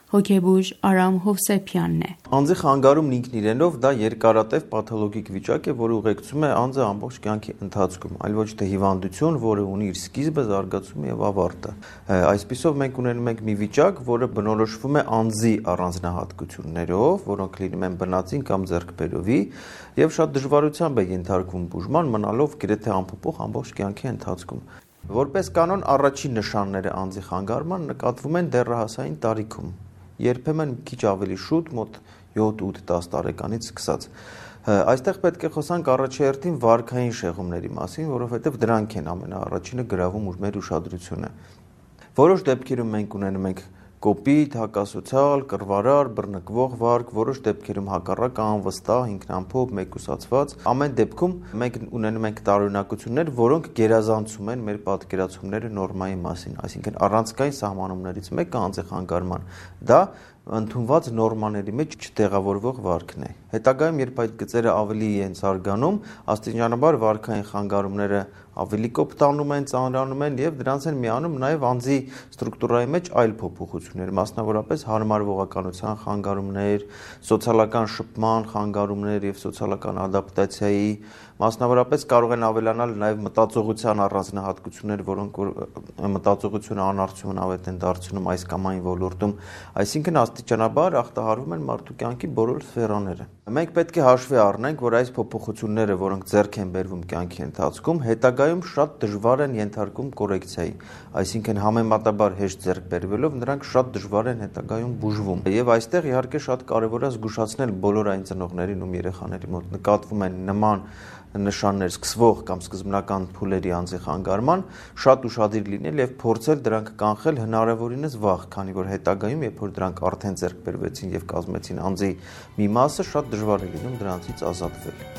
Հոգեբույժ Արամ Հովսեփյանն է։ Անձի խանգարումն ինքն իրենով դա երկարատև պաթոլոգիկ վիճակ է, որը ուղեկցում է անձը ամբողջ կյանքի ընթացքում, այլ ոչ թե հիվանդություն, որը ունի իր սկիզբը, զարգացումը եւ ավարտը։ Այսպիսով մենք ունենում ենք մի վիճակ, որը բնորոշվում է անձի առանձնահատկություններով, որոնք լինում են բնածին կամ ձեռքբերովի, եւ շատ դժվարությամբ է ենթարկվում բուժման, մնալով գրեթե անփոփոխ ամբողջ կյանքի ընթացքում։ Որպես կանոն առաջին նշանները անձի խանգարման նկատվում են դեռահասային տարիքում, երբեմն քիչ ավելի շուտ, մոտ 7-8-10 տարեկանից սկսած։ Այստեղ պետք է խոսանք առաջերտին վարքային շեղումների մասին, որովհետև դրանք են ամենաառաջինը գրավում մեր ուշադրությունը։ Որոշ դեպքերում մենք ունենում ենք կոպիտ, հակասոցիալ, կռվարար, բռնկվող վարք, որոշ դեպքերում հակառակ անվստահ, ինքնամփոփ, մեկուսացված։ Ամեն դեպքում մենք ունենում ենք տարօրինակություններ, որոնք գերազանցում են մեր պատկերացումները նորմայի մասին, այսինքն առանցքային սահմանումներից մեկը անձի խանգարման դա ընդունված նորմաների մեջ չտեղավորվող վարքն է։ Հետագայում, երբ այդ գծերը ավելի են զարգանում, աստիճանաբար վարքային խանգարումները ավելի կոպտանում են, ծանրանում են եւ դրանց են միանում նաեւ անձի ստրուկտուրայի մեջ այլ փոփոխություններ, մասնավորապես հարմարվողականության խանգարումներ, սոցիալական շփման խանգարումներ եւ սոցիալական ադապտացիայի, մասնավորապես կարող են ավելանալ նաեւ մտածողության առանձնահատկություններ, որոնք մտածողությունը անարդյունավետ են դարձնում այս կամ այն ոլորտում, այսինքն աստիճանաբար ախտահարվում են մարդու կյանքի բոլոր սֆերաները։ Մենք պետք է հաշվի առնենք, որ այս փոփոխությունները, որոնք ձեռք են բերվում կյանքի ընթացքում, հետագայում շատ դժվար են ենթարկվում կորեկցիայի, այսինքն համեմատաբար հեշտ ձեռք բերվելով նրանք շատ դժվար են հետագայում բուժվում։ Եվ այստեղ իհարկե շատ կարևոր է զգուշացնել բոլոր այն ծնողներին, ում երեխաների մոտ նկատվում են նման նշաններ սկսվող կամ սկզբնական փուլերի անձի խանգարման, շատ ուշադիր լինել եւ փորձել դրանք կանխել հնարավորինս վաղ, քանի որ հետագայում, երբ որ դրանք արդեն ձեռք բերվեցին եւ կազմեցին անձի մի մասը, շատ դժվար է լինում դրանցից ազատվել։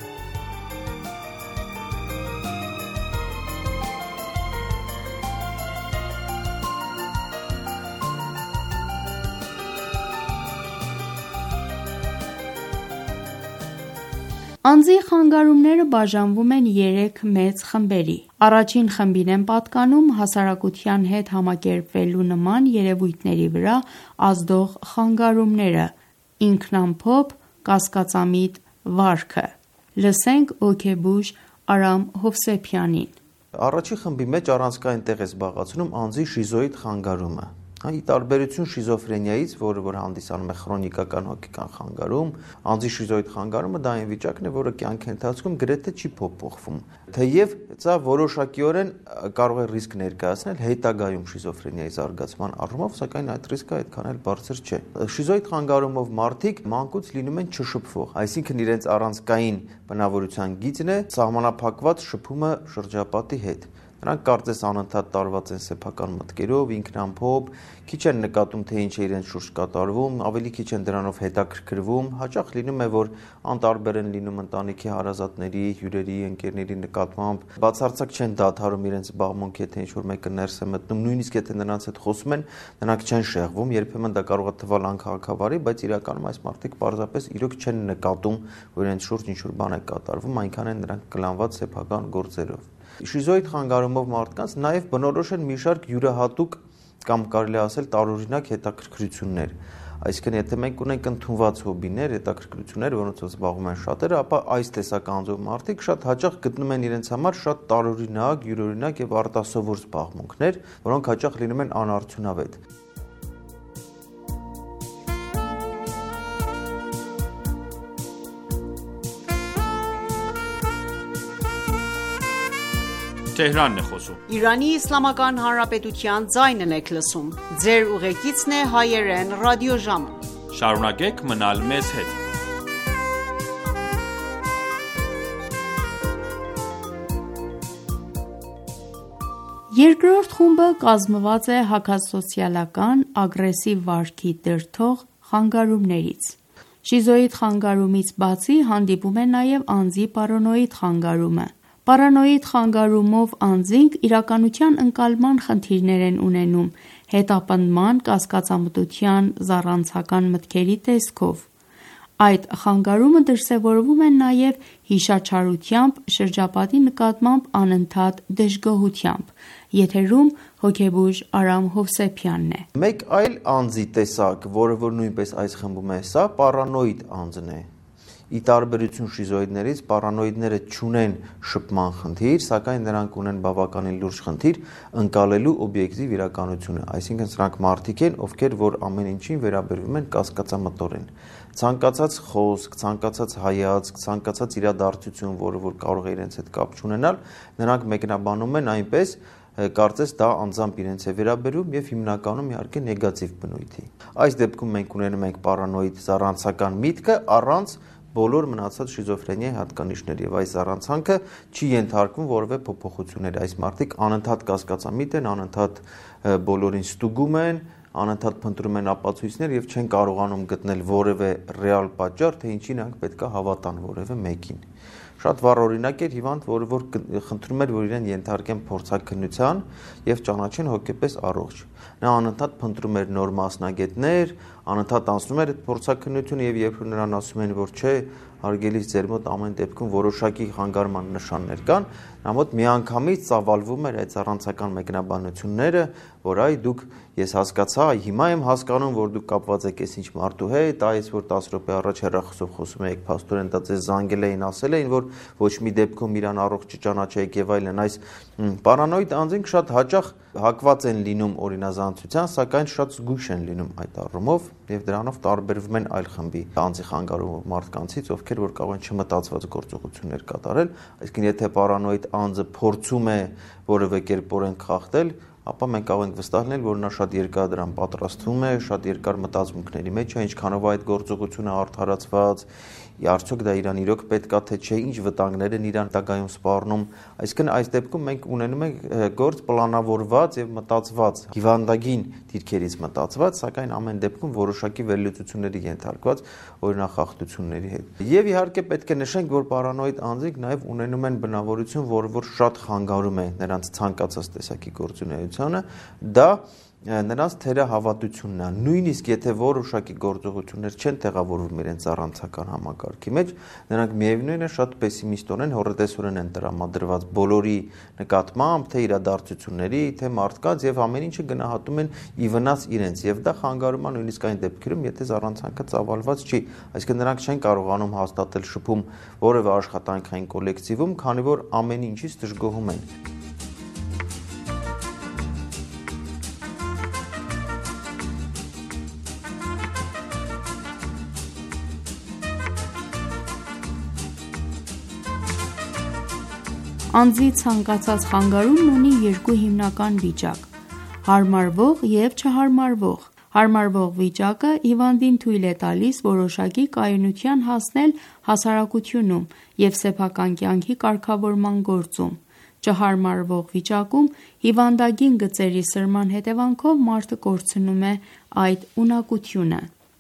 Անձի խանգարումները բաժանվում են 3 մեծ խմբերի։ Առաջին խմբին են պատկանում հասարակության հետ համակերպվելու նման երևույթների վրա ազդող խանգարումները՝ ինքնամփոփ, կասկածամիտ վարքը։ Լսենք հոգեբույժ Արամ Հովսեփյանին։ Առաջի խմբի մեջ առանցքային տեղ է զբաղեցնում անձի շիզոիդ խանգարումը։ Ի տարբերություն շիզոֆրենիայից, որը որ հանդիսանում է քրոնիկական հոգեկան խանգարում, անձի շիզոիդ խանգարումը դա այն վիճակն է, որը կյանքի ընթացքում գրեթե չի փոփոխվում։ Թեև սա որոշակիորեն կարող է ռիսկ ներկայացնել հետագայում շիզոֆրենիայի զարգացման առումով, սակայն այդ ռիսկը այդքան էլ բարձր չէ։ Շիզոիդ խանգարումով մարդիկ մանկուց լինում են չշփվող, այսինքն իրենց առանցքային բնավորության գիծն է սահմանափակված շփումը շրջապատի հետ։ Նրանք կարծես անընդհատ տարված են սեփական մտքերով, ինքնամփոփ, քիչ են նկատում, թե ինչ է իրենց շուրջ կատարվում, ավելի քիչ են դրանով հետաքրքրվում, հաճախ լինում է, որ անտարբեր են լինում ընտանիքի հարազատների, հյուրերի, ընկերների նկատմամբ, բացարձակ չեն դադարում իրենց զբաղմունք, եթե ինչ-որ մեկը ներս է մտնում, նույնիսկ եթե նրանց հետ խոսում են, նրանք չեն շեղվում, երբեմն դա կարող է թվալ անքաղաքավարի, բայց իրականում այս մարդիկ պարզապես իրոք չեն նկատում, որ իրենց շուրջ ինչ-որ բան է կատարվում, այնքան են նրանք կլանված սեփական գործերով։ Շիզոիդ խանգարումով մարդկանց նաև բնորոշ են մի շարք յուրահատուկ կամ կարելի ասել տարօրինակ հետաքրքրություններ։ Այսինքն, եթե մենք ունենք ընդունված հոբիներ, հետաքրքրություններ, որոնցով զբաղվում են շատերը, ապա այս տեսակ անձով մարդիկ շատ հաճախ գտնում են իրենց համար շատ տարօրինակ, յուրօրինակ եւ արտասովոր զբաղմունքներ, որոնք հաճախ լինում են անարդյունավետ։ Թեհրանն է խոսում։ Իրանի Իսլամական Հանրապետության ձայնն եք լսում։ Ձեր ուղեկիցն է հայերեն ռադիոժամը։ Շարունակեք մնալ մեզ հետ։ Երկրորդ խումբը կազմված է հակասոցիալական, ագրեսիվ վարքի դրդող խանգարումներից։ Շիզոիդ խանգարումից բացի հանդիպում է նաև անձի պարանոիդ խանգարումը։ Պարանոիդ խանգարումով անձինք իրականության ընկալման խնդիրներ են ունենում հետապնդման, կասկածամտության, զառանցական մտքերի տեսքով։ Այդ խանգարումը դրսևորվում է նաև հիշաչարությամբ, շրջապատի նկատմամբ անընդհատ դժգոհությամբ։ Եթերում հոգեբույժ Արամ Հովսեփյանն է։ Մեկ այլ անձի տեսակ, որը որ նույնպես այս խմբում է, սա պարանոիդ անձն է։ Ի տարբերություն շիզոիդներից, պարանոիդները չունեն շփման խնդիր, սակայն նրանք ունեն բավականին լուրջ խնդիր ընկալելու օբյեկտիվ իրականությունը, այսինքն սրանք մարդիկ են, ովքեր որ ամեն ինչին վերաբերվում են կասկածամտորեն։ Ցանկացած խոսք, ցանկացած հայացք, ցանկացած իրադարձություն, որը որ կարող է իրենց հետ կապ չունենալ, նրանք մեկնաբանում են այնպես, կարծես դա անձամբ իրենց է վերաբերում եւ հիմնականում իհարկե նեգատիվ բնույթի։ Այս դեպքում մենք ունենում ենք պարանոիդ զառանցական միտքը առանց բոլոր մնացած շիզոֆրենիայի հատկանիշներ եւ այս առանցանքը չի ենթարկվում որևէ փոփոխությունների։ Այս մարդիկ անընդհատ կասկածամիտ են, անընդհատ բոլորին ստուգում են, անընդհատ փնտրում են ապացույցներ եւ չեն կարողանում գտնել որևէ ռեալ պատճառ, թե ինչի նրանք պետք է հավատան որևէ մեկին։ Շատ վառ օրինակ էր հիվանդ, որը որ խնդրում էր, որ իրեն ենթարկեն փորձաքննության եւ ճանաչեն հոգեպես առողջ։ Նա անընդհատ փնտրում էր նոր մասնագետներ, անընդհատ անցնում էր այդ փորձաքննությունը եւ երբ նրան ասում են, որ չէ, հարգելիս ձեր մոտ ամեն դեպքում որոշակի խանգարման նշաններ կան, նա մոտ միանգամից ծավալվում էր այդ առանցական մեկնաբանությունները, որ այ դուք ես հասկացա, հիմա եմ հասկանում, որ դուք կապված եք այս ինչ մարդու հետ, այս որ 10 րոպե առաջ հեռախոսով խոսում եք, փաստորեն դա ձեզ զանգել էին, ասել էին, որ ոչ մի դեպքում իրան առողջ չճանաչեք եւ այլն։ Այս պարանոիդ անձինք շատ հաճախ հակված են լինում օրինազանցության, սակայն շատ զգույշ են լինում այդ առումով եւ դրանով տարբերվում են այլ խմբի անձի խանգարումով մարդկանցից, ովքեր որ կարող են չմտածված գործողություններ կատարել, այսինքն եթե պարանոիդ անձը փորձում է որևէ կերպորեն խախտել, ապա մենք կարող ենք վստահ լինել, որ նա շատ երկար դրան պատրաստվում է, շատ երկար մտածմունքների մեջ է, ինչքանով այդ գործողությունը արդարացված, արդյոք դա իրան իրոք պետքա թե չէ, ինչ վտանգներ են իրան տակայում սպառնում։ Այսինքն այս դեպքում մենք ունենում ենք գործ պլանավորված եւ մտածված, հիվանդագին դիրքերից մտածված, սակայն ամեն դեպքում որոշակի վերլուծությունների ենթարկված օրինախախտությունների հետ։ Եվ իհարկե պետք է նշենք, որ պարանոիդ անձինք նաեւ ունենում են բնավորություն, որը որ շատ խանգարում է նրանց ցանկացած տեսակի գործունեությանը, դա նրանց թերահավատությունն է, նույնիսկ եթե որոշակի գործողություններ չեն տեղավորվում իրենց առանցական համակարգի մեջ, նրանք միևնույն է շատ պեսիմիստորեն, հոռետեսորեն են տրամադրված բոլորի նկատմամբ, թե իրադարձությունների, թե մարդկանց եւ ամեն ինչը գնահատում են ի վնաս իրենց եւ դա խանգարում է նույնիսկ այն դեպքերում, եթե առանցանքը ծավալված չի, այսինքն նրանք չեն կարողանում հաստատել շփում որևէ աշխատանքային կոլեկտիվում, քանի որ ամեն ինչից դժգոհում են։ Անձի ցանկացած խանգարումն ունի երկու հիմնական վիճակ՝ հարմարվող եւ չհարմարվող։ Հարմարվող վիճակը հիվանդին թույլ է տալիս որոշակի կայունության հասնել հասարակությունում եւ սեփական կյանքի կարգավորման գործում։ Չհարմարվող վիճակում հիվանդագին գծերի սրման հետևանքով մարդը կորցնում է այդ ունակությունը։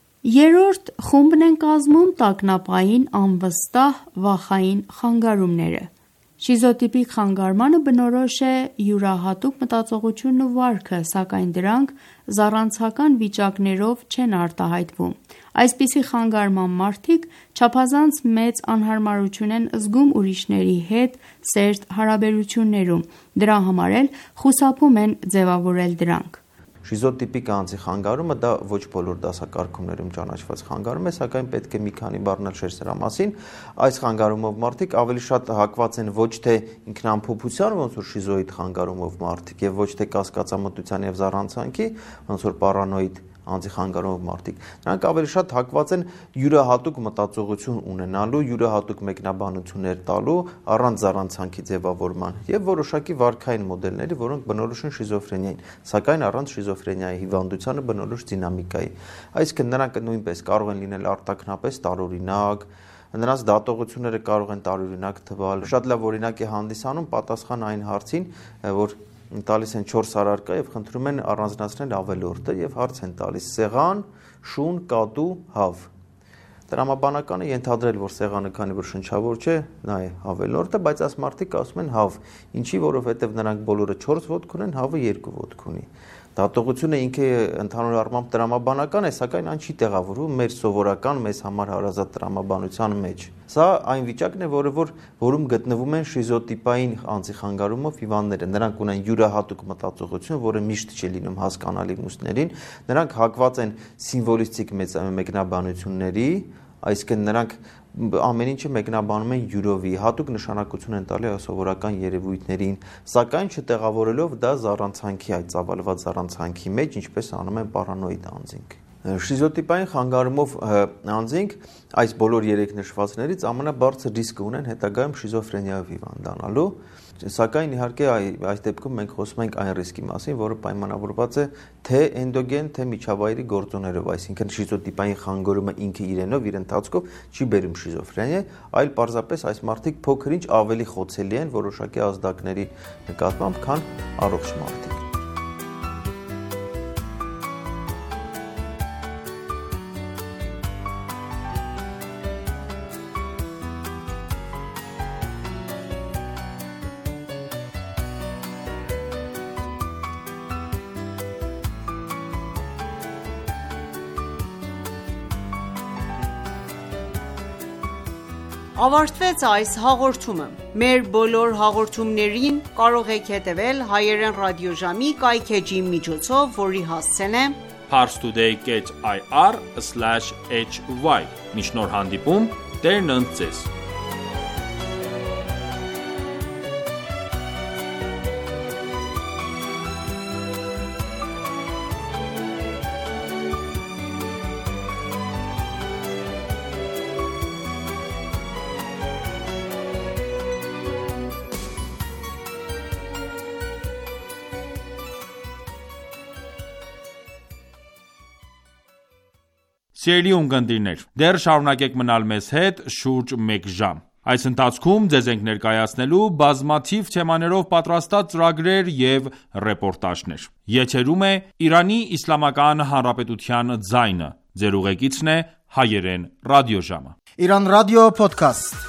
Երրորդ խումբն են կազմում տագնապային, անվստահ, վախային խանգարումները։ Շիզոտիպիկ խանգարմանը բնորոշ է յուրահատուկ մտածողությունն ու վարքը, սակայն դրանք զառանցական վիճակներով չեն արտահայտվում։ Այսպիսի խանգարման մարդիկ չափազանց մեծ անհարմարություն են զգում ուրիշների հետ սերտ հարաբերություններում, դրա համար էլ խուսափում են ձևավորել դրանք։ Շիզոտիպիկ անձի խանգարումը դա ոչ բոլոր դասակարգումներում ճանաչված խանգարում է, սակայն պետք է մի քանի բառ նշել սրա մասին։ Այս խանգարումով մարդիկ ավելի շատ հակված են ոչ թե ինքնամփոփության, ոնց որ շիզոիդ խանգարումով մարդիկ, եւ ոչ թե կասկածամտության եւ զառանցանքի, ոնց որ պարանոիդ անձի խանգարումով մարդիկ, նրանք ավելի շատ հակված են յուրահատուկ մտածողություն ունենալու, յուրահատուկ մեկնաբանություններ տալու, առանց զառանցանքի ձևավորման եւ որոշակի վարքային մոդելների, որոնք բնորոշ են շիզոֆրենիային, սակայն առանց շիզոֆրենիայի հիվանդությանը բնորոշ դինամիկայի։ Այսինքն նրանք նույնպես կարող են լինել արտաքնապես տարօրինակ, նրանց դատողությունները կարող են տարօրինակ թվալ։ Շատ լավ օրինակ է հանդիսանում պատասխան այն հարցին, որ տալիս են 4 առարկա եւ խնդրում են առանձնացնել ավելորդը եւ հարց են տալիս սեղան, շուն, կատու, հավ։ Տրամաբանականը ենթադրել, որ սեղանը քանի որ շնչավոր չէ, նա է ավելորդը, բայց այս մարդիկ ասում են հավ, ինչի որովհետեւ նրանք բոլորը 4 ոտք ունեն, հավը 2 ոտք ունի։ Դատողությունը ինքը ընդհանուր առմամբ տրամաբանական է, սակայն այն չի տեղավորվում մեր սովորական մեզ համար հարազատ տրամաբանության մեջ։ Սա այն վիճակն է, որում գտնվում են շիզոտիպային անձի խանգարումով հիվանդները։ Նրանք ունեն յուրահատուկ մտածողություն, որը միշտ չի լինում հասկանալի մյուսներին։ Նրանք հակված են սիմվոլիստիկ մեկնաբանությունների, այսինքն նրանք ամեն ինչը մեկնաբանում են յուրովի, հատուկ նշանակություն են տալի սովորական երևույթներին, սակայն չտեղավորելով դա զառանցանքի, այդ ծավալված զառանցանքի մեջ, ինչպես անում են պարանոիդ անձինք։ Շիզոտիպային խանգարումով անձինք այս բոլոր երեք նշվածներից ամենաբարձր ռիսկը ունեն հետագայում շիզոֆրենիայով հիվանդանալու, սակայն իհարկե այս դեպքում մենք խոսում ենք այն ռիսկի մասին, որը պայմանավորված է թե էնդոգեն, թե միջավայրի գործոններով, այսինքն շիզոտիպային խանգարումը ինքը իրենով իր ընթացքով չի բերում շիզոֆրենիա, այլ պարզապես այս մարդիկ փոքր-ինչ ավելի խոցելի են որոշակի ազդակների նկատմամբ, քան առողջ մարդիկ։ Ավարտվեց այս հաղորդումը։ Մեր բոլոր հաղորդումներին կարող եք հետևել հայերեն ռադիոժամի կայքէջի միջոցով, որի հասցեն է parstoday.ir/hy։ Մինչ նոր հանդիպում, Տերն ընդ ձեզ։ Սիրելի ունկնդիրներ, դեռ շարունակեք մնալ մեզ հետ շուրջ 1 ժամ։ Այս ընթացքում ձեզ ենք ներկայացնելու բազմաթիվ թեմաներով պատրաստած ծրագրեր և ռեպորտաժներ։ Եթերում է Իրանի Իսլամական Հանրապետության ձայնը։ Ձեր ուղեկիցն է հայերեն ռադիոժամը։ Իրանական ռադիո փոդքասթ։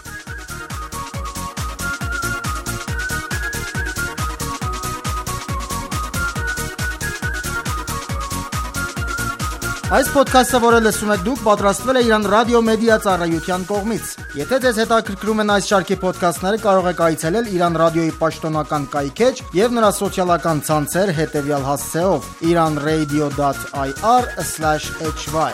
Այս ոդքասթը, որը լսում եք դուք, պատրաստվել է Իրան ռադիո մեդիա ծառայության կողմից։ Եթե ձեզ հետաքրքրում են այս շարքի ոդքասթները, կարող եք այցելել Իրան ռադիոյի պաշտոնական կայքէջ և նրա սոցիալական ցանցեր հետևյալ հասցեով iranradio.ir/hy։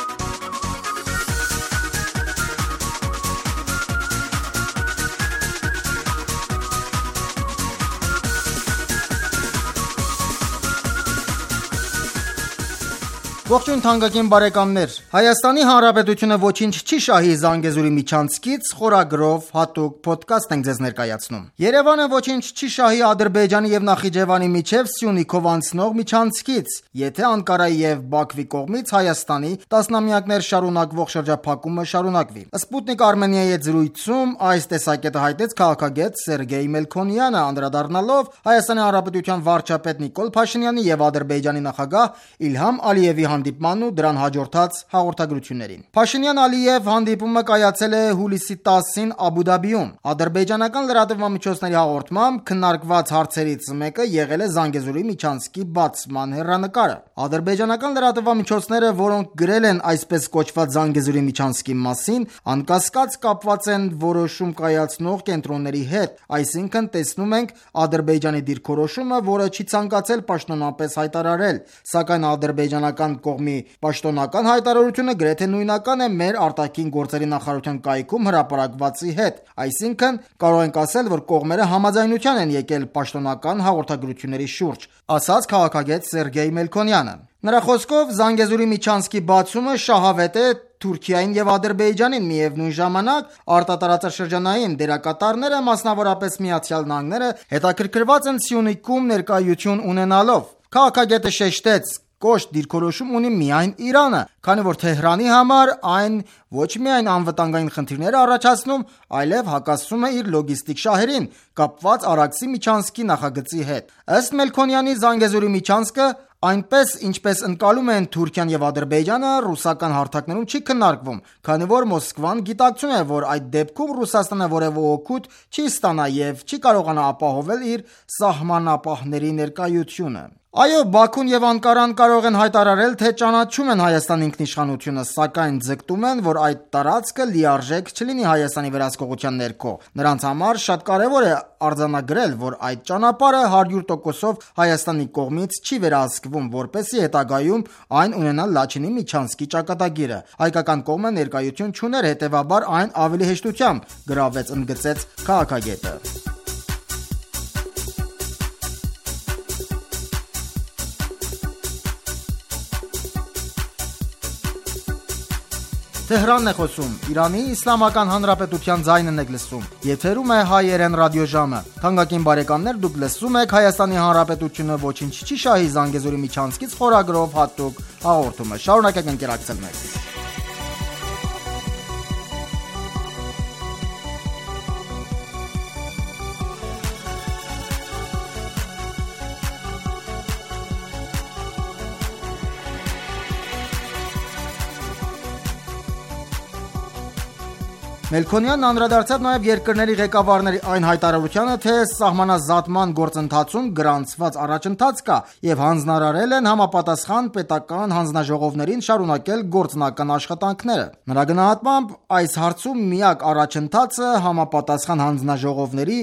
Ողջույն թանկագին բարեկամներ, Հայաստանի Հանրապետությունը ոչինչ չի շահի Զանգեզուրի միջանցքից խորագրով հատուկ ոդքասթ ենք ձեզ ներկայացնում։ Երևանը ոչինչ չի շահի Ադրբեջանի եւ Նախիջևանի միջև Սյունիքով անցնող միջանցքից, եթե Անկարայի եւ Բաքվի կողմից Հայաստանի տասնամյակներ շարունակվող շրջափակումը շարունակվի։ Սպուտնիկ Արմենիայի հետ զրույցում այս տեսակետը հայտեց քաղաքագետ Սերգեյ Մելքոնյանը, անդրադառնալով Հայաստանի Հանրապետության վարչապետ Նիկոլ Փաշինյանի եւ Ադրբեջանի նախագահ Իլհամ Ալիևի հանդիպմանն ու դրան հաջորդած հաղորդագրություններին։ Փաշինյան-Ալիև հանդիպումը կայացել է հուլիսի 10-ին Աբու Դաբիում։ Ադրբեջանական լրատվամիջոցների հաղորդմամբ քննարկված հարցերից մեկը եղել է Զանգեզուրի միջանցքի բացման հեռանկարը։ Ադրբեջանական լրատվամիջոցները, որոնք գրել են այսպես կոչված Զանգեզուրի միջանցքի մասին, անկասկած կապված են որոշում կայացնող կենտրոնների հետ, այսինքն տեսնում ենք Ադրբեջանի դիրքորոշումը, որը չի ցանկացել պաշտոնապես հայտարարել, սակայն ադրբեջանական կողմի պաշտոնական հայտարարությունը գրեթե նույնական է մեր արտաքին գործերի նախարարության կայքում հրապարակվածի հետ, այսինքն կարող ենք ասել, որ կողմերը համաձայնության են եկել պաշտոնական հաղորդագրությունների շուրջ, ասաց քաղաքագետ Սերգեյ Մելքոնյանը։ Նրա խոսքով Զանգեզուրի միջանցքի բացումը շահավետ է Թուրքիային եւ Ադրբեջանին, միևնույն ժամանակ արտատարածաշրջանային դերակատարները, մասնավորապես Միացյալ Նահանգները, հետաքրքրված են Սյունիքում ներկայություն ունենալով։ Քաղաքագետը շեշտեց, կոշտ դիրքորոշում ունի միայն Իրանը, քանի որ Թեհրանի համար այն ոչ միայն անվտանգային խնդիրներ առաջացնում, այլև հակասում է իր լոգիստիկ շահերին, կապված Արաքսի միջանցքի նախագծի հետ։ Ըստ Մելքոնյանի, Զանգեզուրի միջանցքը այնպես, ինչպես ընկալում են Թուրքիան եւ Ադրբեջանը, ռուսական հարթակներում չի քննարկվում, քանի որ Մոսկվան գիտակցում է, որ այդ դեպքում Ռուսաստանը որևէ օգուտ չի ստանա եւ չի կարողանա ապահովել իր սահմանապահների ներկայությունը։ Այո, Բաքուն եւ Անկարան կարող են հայտարարել, թե ճանաչում են Հայաստանի ինքնիշխանությունը, սակայն ձգտում են, որ այդ տարածքը լիարժեք չլինի Հայաստանի վերահսկողության ներքո։ Նրանց համար շատ կարևոր է արձանագրել, որ այդ ճանապարհը 100%-ով Հայաստանի կողմից չի վերահսկվում, որպեսզի հետագայում այն ունենա Լաչինի Միչանսկի ճակատագիրը։ Հայկական կողմը ներկայություն չուներ, հետևաբար այն ավելի հեշտությամբ գրավեց, ընդգծեց քաղաքագետը։ Թեհրանն է խոսում, Իրանի Իսլամական Հանրապետության ձայնն եք լսում, եթերում է հայերեն ռադիոժամը։ Թանկագին բարեկամներ, դուք լսում եք Հայաստանի Հանրապետությունը ոչինչ չի շահի Զանգեզուրի միջանցքից խորագրով հատուկ հաղորդումը։ Շարունակեք ընկերակցել մեզ։ Մելքոնյանն անդրադարձավ նաև երկրների ղեկավարների այն հայտարարությանը, թե սահմանազատման գործընթացում գրանցված առաջընթաց կա եւ հանձնարարել են համապատասխան պետական հանձնաժողովներին շարունակել գործնական աշխատանքները։ Նրա գնահատմամբ այս հարցում միակ առաջընթացը համապատասխան հանձնաժողովների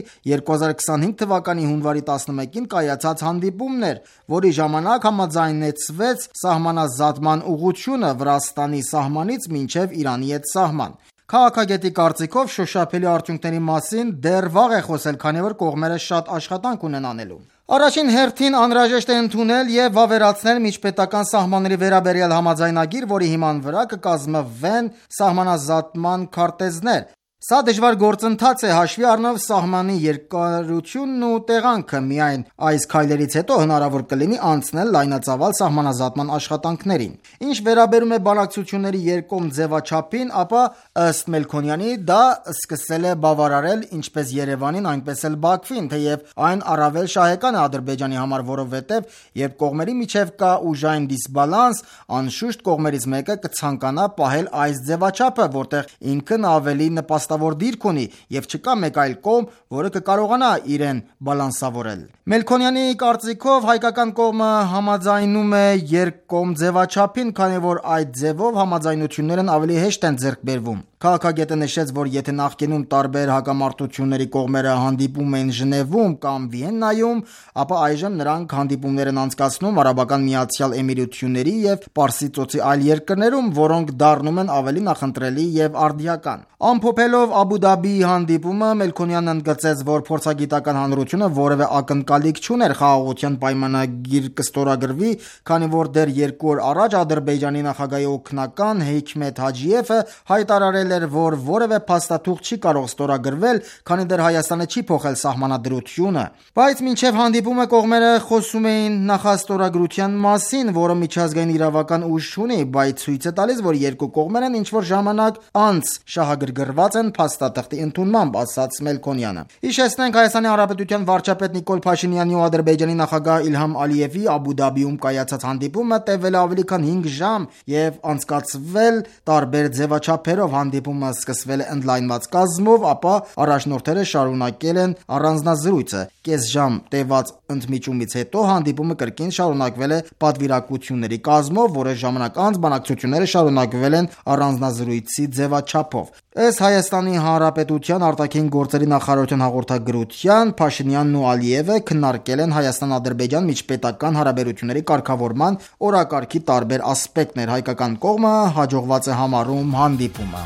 2025 թվականի հունվարի 11-ին կայացած հանդիպումն էր, որի ժամանակ համաձայնեցվեց սահմանազատման ուղղությունը Վրաստանի սահմանից մինչև Իրանի հետ սահման։ Քաղաքագետի կարծիքով շոշափելի արդյունքների մասին դեռ վաղ է խոսել, քանի որ կողմերը շատ աշխատանք ունեն անելու։ Առաջին հերթին անհրաժեշտ է ընդունել եւ վավերացնել միջպետական սահմանների վերաբերյալ համաձայնագիր, որի հիման վրա կկազմվեն սահմանազատման քարտեզներ։ Սա դժվար գործընթաց է, հաշվի առնելով սահմանի երկարությունն ու տեղանքը։ Միայն այս քայլերից հետո հնարավոր կլինի անցնել լայնածավալ սահմանազատման աշխատանքներին։ Ինչ վերաբերում է բանակցությունների երկկողմ ձևաչափին, ապա ըստ Մելքոնյանի դա սկսել է բավարարել ինչպես Երևանին, այնպես էլ Բաքվին, թեև այն առավել շահեկան է Ադրբեջանի համար, որովհետև երբ կողմերի միջև կա ուժային դիսբալանս, անշուշտ կողմերից մեկը կցանկանա պահել այս ձևաչափը, որտեղ ինքն ավելի նպաստավոր դիրք ունի եւ չկա մեկ այլ կողմ, որը կկարողանա իրեն բալանսավորել։ Մելքոնյանի կարծիքով հայկական կողմը համաձայնում է երկկողմ ձևաչափին, քանի որ այդ ձևով համաձայնություններն ավելի հեշտ են ձեռք բերվում։ Քաղաքագետը նշեց, որ եթե նախկինում տարբեր հակամարտությունների կողմերը հանդիպում էին Ժնևում կամ Վիեննայում, ապա այժմ նրանք հանդիպումներ են անցկացնում Արաբական Միացյալ Էմիրությունների եւ Պարսից ծոցի այլ երկրներում, որոնք դառնում են ավելի նախընտրելի եւ արդիական։ Ամփոփելով Աբու Դաբիի հանդիպումը, Մելքոնյանն ընդգծեց, որ փորձագիտական հանրությունը որևէ ակնկալիք չուներ խաղաղության պայմանագիր կստորագրվի, քանի որ դեռ 2 օր առաջ Ադրբեջանի նախագահի օգնական Հեյքմեթ Հաջիևը հայտարարել էր, որ որևէ փաստաթուղթ չի կարող ստորագրվել, քանի դեռ Հայաստանը չի փոխել սահմանադրությունը։ Բայց մինչև հանդիպումը կողմերը խոսում էին նախաստորագրության մասին, որը միջազգային իրավական ուժ չունի, բայց ցույց է տալիս, որ երկու կողմերն ինչ-որ ժամանակ անց շահագրգռված են փաստաթղթի ընդունմամբ, ասաց Մելքոնյանը։ Հիշեցնենք, Հայաստանի Հանրապետության վարչապետ Նիկոլ Փաշինյանի ու Ադրբեջանի նախագահ Իլհամ Ալիևի Աբու Դաբիում կայացած հանդիպումը տևել ավելի քան 5 ժամ եւ անցկացվել տարբեր ձևաչափերով։ Հանդիպումը սկսվել է ընդլայնված կազմով, ապա առաջնորդները շարունակել են առանձնազրույցը։ Կես ժամ տևած ընդմիջումից հետո հանդիպումը կրկին շարունակվել է պատվիրակությունների կազմով, որը ժամանակ անց բանակցությունները շարունակվել են առանձնազրույցի ձևաչափով։ Ըստ Հայաստանի Հանրապետության արտաքին գործերի նախարարության հաղորդագրության, Փաշինյանն ու Ալիևը քննարկել են Հայաստան-Ադրբեջան միջպետական հարաբերությունների կարգավորման օրակարգի տարբեր ասպեկտներ։ Հայկական կողմը հաջողված է համարում հանդիպումը։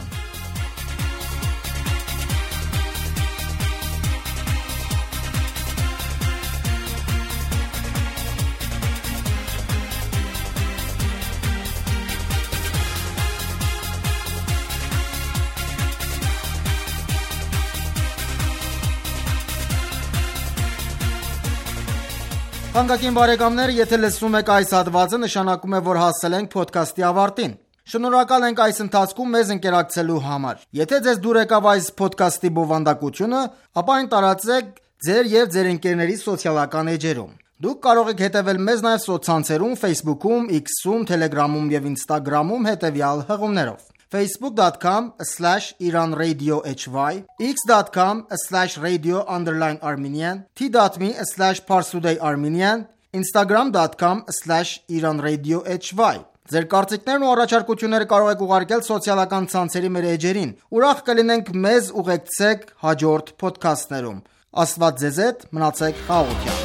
Թանկագին բարեկամներ, եթե լսում եք այս հատվածը, նշանակում է, որ հասել ենք ոդքասթի ավարտին։ Շնորհակալ ենք այս ընթացքում մեզ ընկերակցելու համար։ Եթե ձեզ դուր եկավ այս ոդքասթի բովանդակությունը, ապա այն տարածեք ձեր եւ ձեր ընկերների սոցիալական էջերում։ Դուք կարող եք հետևել մեզ նաև սոցցանցերում, Facebook-ում, X-ում, Telegram-ում եւ Instagram-ում հետևյալ հղումներով. facebook.com/iranradiohy, x.com/radio_armenian, t.me/parsuday armenian, instagram.com/iranradiohy։ Ձեր կարծիքներն ու առաջարկությունները կարող եք ուղարկել սոցիալական ցանցերի մեր էջերին։ Ուրախ կլինենք մեզ ուղեկցեք հաջորդ ոդքասթներում։ Աստված ձեզ հետ, մնացեք խաղաղությամբ։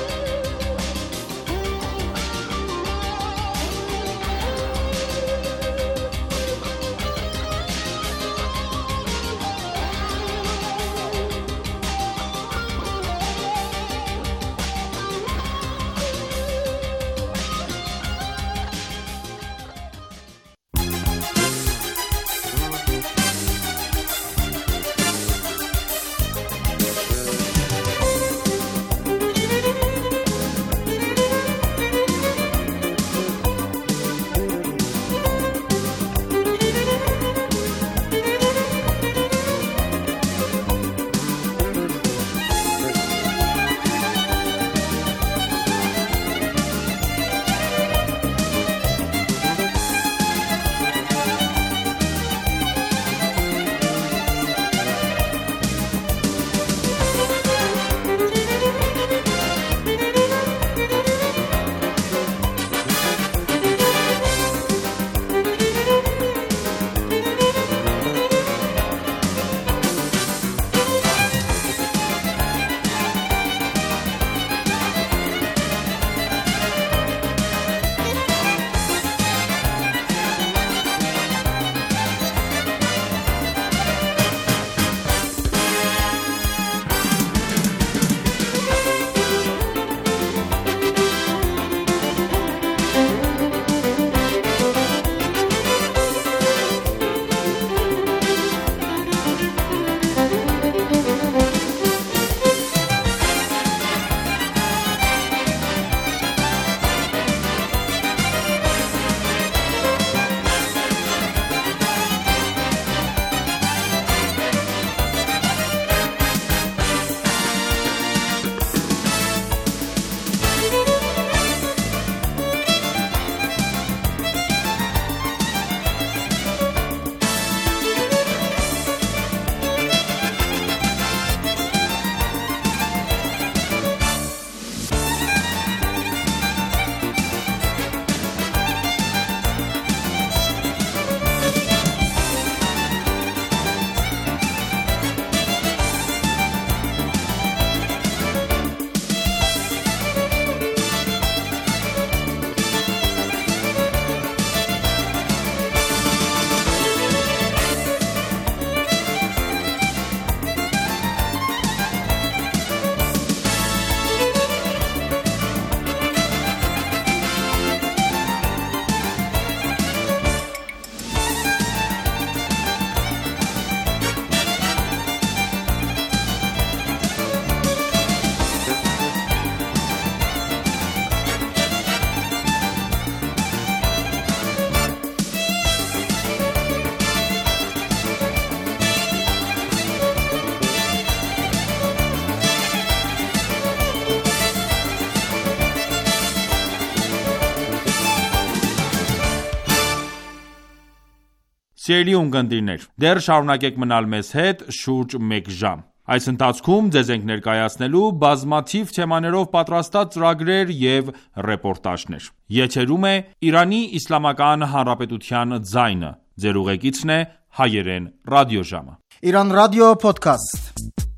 Սիրելի ունկնդիրներ, դեռ շարունակեք մնալ մեզ հետ շուրջ 1 ժամ։ Այս ընթացքում ձեզ ենք ներկայացնելու բազմաթիվ թեմաներով պատրաստած ծրագրեր և ռեպորտաժներ։ Եթերում է Իրանի Իսլամական Հանրապետության ձայնը։ Ձեր ուղեկիցն է Հայերեն ռադիոժամը։ Իրանական ռադիո փոդքասթ։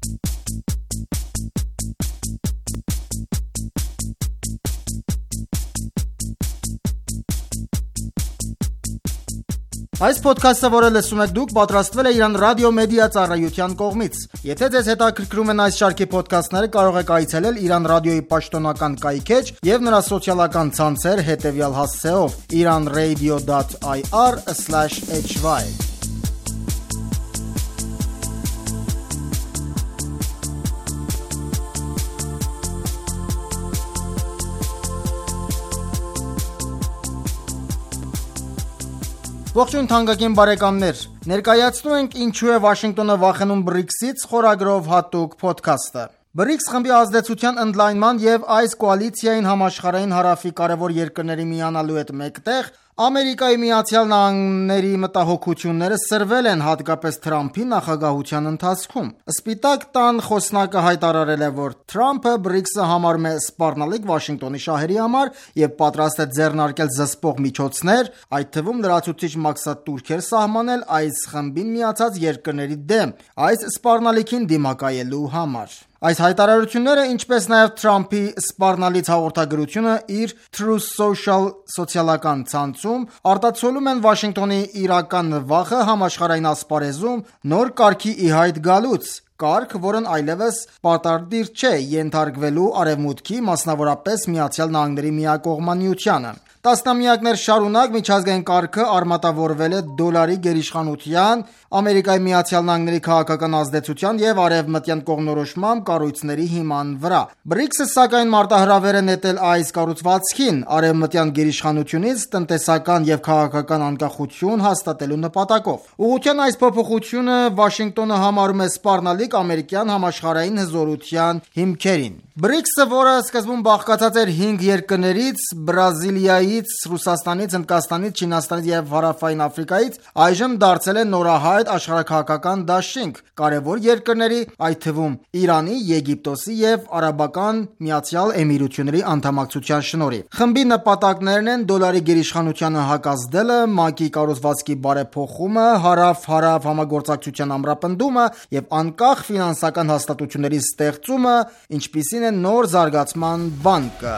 Այս ոդքասթը, որը լսում եք դուք, պատրաստվել է Իրան ռադիո մեդիա ծառայության կողմից։ Եթե ձեզ հետաքրքրում են այս շարքի ոդքասթները, կարող եք այցելել Իրան ռադիոյի պաշտոնական կայքէջ և նրա սոցիալական ցանցեր հետևյալ հասցեով՝ iranradio.ir/hy։ Ողջույն թանկագին բարեկամներ, ներկայացնում ենք «Ինչու է Վաշինգտոնը վախենում BRICS-ից» խորագրով հատուկ փոդքասթը։ BRICS խմբի ազդեցության ընդլայնման և այս կոալիցիային համաշխարհային հարավի կարևոր երկրների միանալու հետ մեկտեղ Ամերիկայի Միացյալ Նահանգների մտահոգությունները սրվել են հատկապես Թրամփի նախագահության ընթացքում։ Սպիտակ տան խոսնակը հայտարարել է, որ Թրամփը BRICS-ը համարում է սպառնալիք Վաշինգտոնի շահերի համար եւ պատրաստ է ձեռնարկել զսպող միջոցներ, այդ թվում լրացուցիչ մաքսատուրքեր սահմանել այս խմբին միացած երկրների դեմ այս սպառնալիքին դիմակայելու համար։ Այս հայտարարությունները, ինչպես նաև Թրամփի սպառնալից հաղորդագրությունը իր Truth Social սոցիալական ցանցում արտացոլում են Վաշինգտոնի իրական նվախը համաշխարհային ասպարեզում նոր կարգի ի հայտ գալուց, կարգ, որն այլևս պարտադիր չէ ենթարկվելու Արևմուտքի, մասնավորապես Միացյալ Նահանգների միակողմանիությանը։ Տասնամյակներ շարունակ միջազգային կարգը արմատավորվել է դոլարի գերիշխանության, Ամերիկայի Միացյալ Նահանգների քաղաքական ազդեցության եւ արևմտյան կողմնորոշման կառույցների հիման վրա։ BRICS-ը սակայն մարտահրավեր է նետել այս կառուցվածքին արևմտյան գերիշխանությունից տնտեսական եւ քաղաքական անկախություն հաստատելու նպատակով։ Ուղղության այս փոփոխությունը Վաշինգտոնը համարում է սպառնալիք ամերիկյան համաշխարհային հզորության հիմքերին։ BRICS-ը, որը սկզբում բաղկացած էր 5 երկրներից՝ Բրազիլիայից, Ռուսաստանից, Հնդկաստանից, Չինաստանից եւ Հարավային Աֆրիկայից, այժմ դարձել է նորահայտ աշխարհաքաղաքական դաշինք կարևոր երկրների, այդ թվում Իրանի, Եգիպտոսի եւ Արաբական Միացյալ Էմիրությունների անդամակցության շնորհիվ։ Խմբի նպատակներն են դոլարի գերիշխանությանը հակազդելը, ՄԱԿ-ի կառուցվածքի բարեփոխումը, հարավ-հարավ համագործակցության ամրապնդումը եւ անկախ ֆինանսական հաստատությունների ստեղծումը, ինչպիսին է նոր զարգացման բանկը։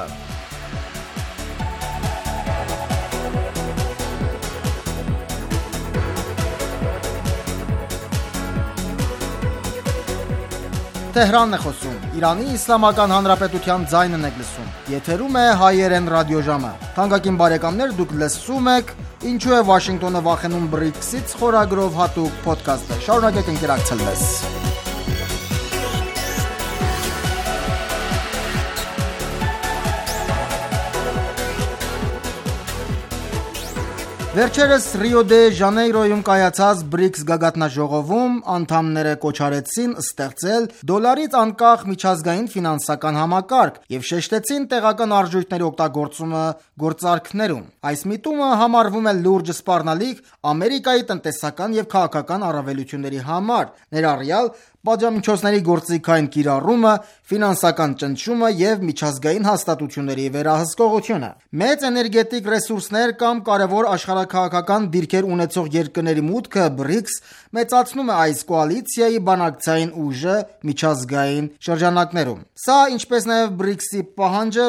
Թեհրանն է խոսում, Իրանի Իսլամական Հանրապետության ձայնն եք լսում, եթերում է հայերեն ռադիոժամը։ Թանկագին բարեկամներ, դուք լսում եք «Ինչու է Վաշինգտոնը վախենում BRICS-ից» խորագրով հատուկ ոդքասթը։ Շարունակեք ընկերակցել մեզ։ Վերջերս Ռիո դե Ժանեյրոյում կայացած BRICS գագաթնաժողովում անդամները կոչարեցին ստեղծել դոլարից անկախ միջազգային ֆինանսական համակարգ եւ շեշտեցին տեղական արժույթների օգտագործումը գործարքներում։ Այս միտումը համարվում է լուրջ սպառնալիք Ամերիկայի տնտեսական եւ քաղաքական առավելությունների համար, ներառյալ պատժամիջոցների գործիքային կիրառումը, ֆինանսական ճնշումը եւ միջազգային հաստատությունների վերահսկողությունը։ Մեծ էներգետիկ ռեսուրսներ կամ կարևոր աշխարհաքաղաքական դիրքեր ունեցող երկրների մուտքը BRICS մեծացնում է այս կոալիցիայի բանակցային ուժը միջազգային շրջանակներում։ Սա, ինչպես նաև BRICS-ի պահանջը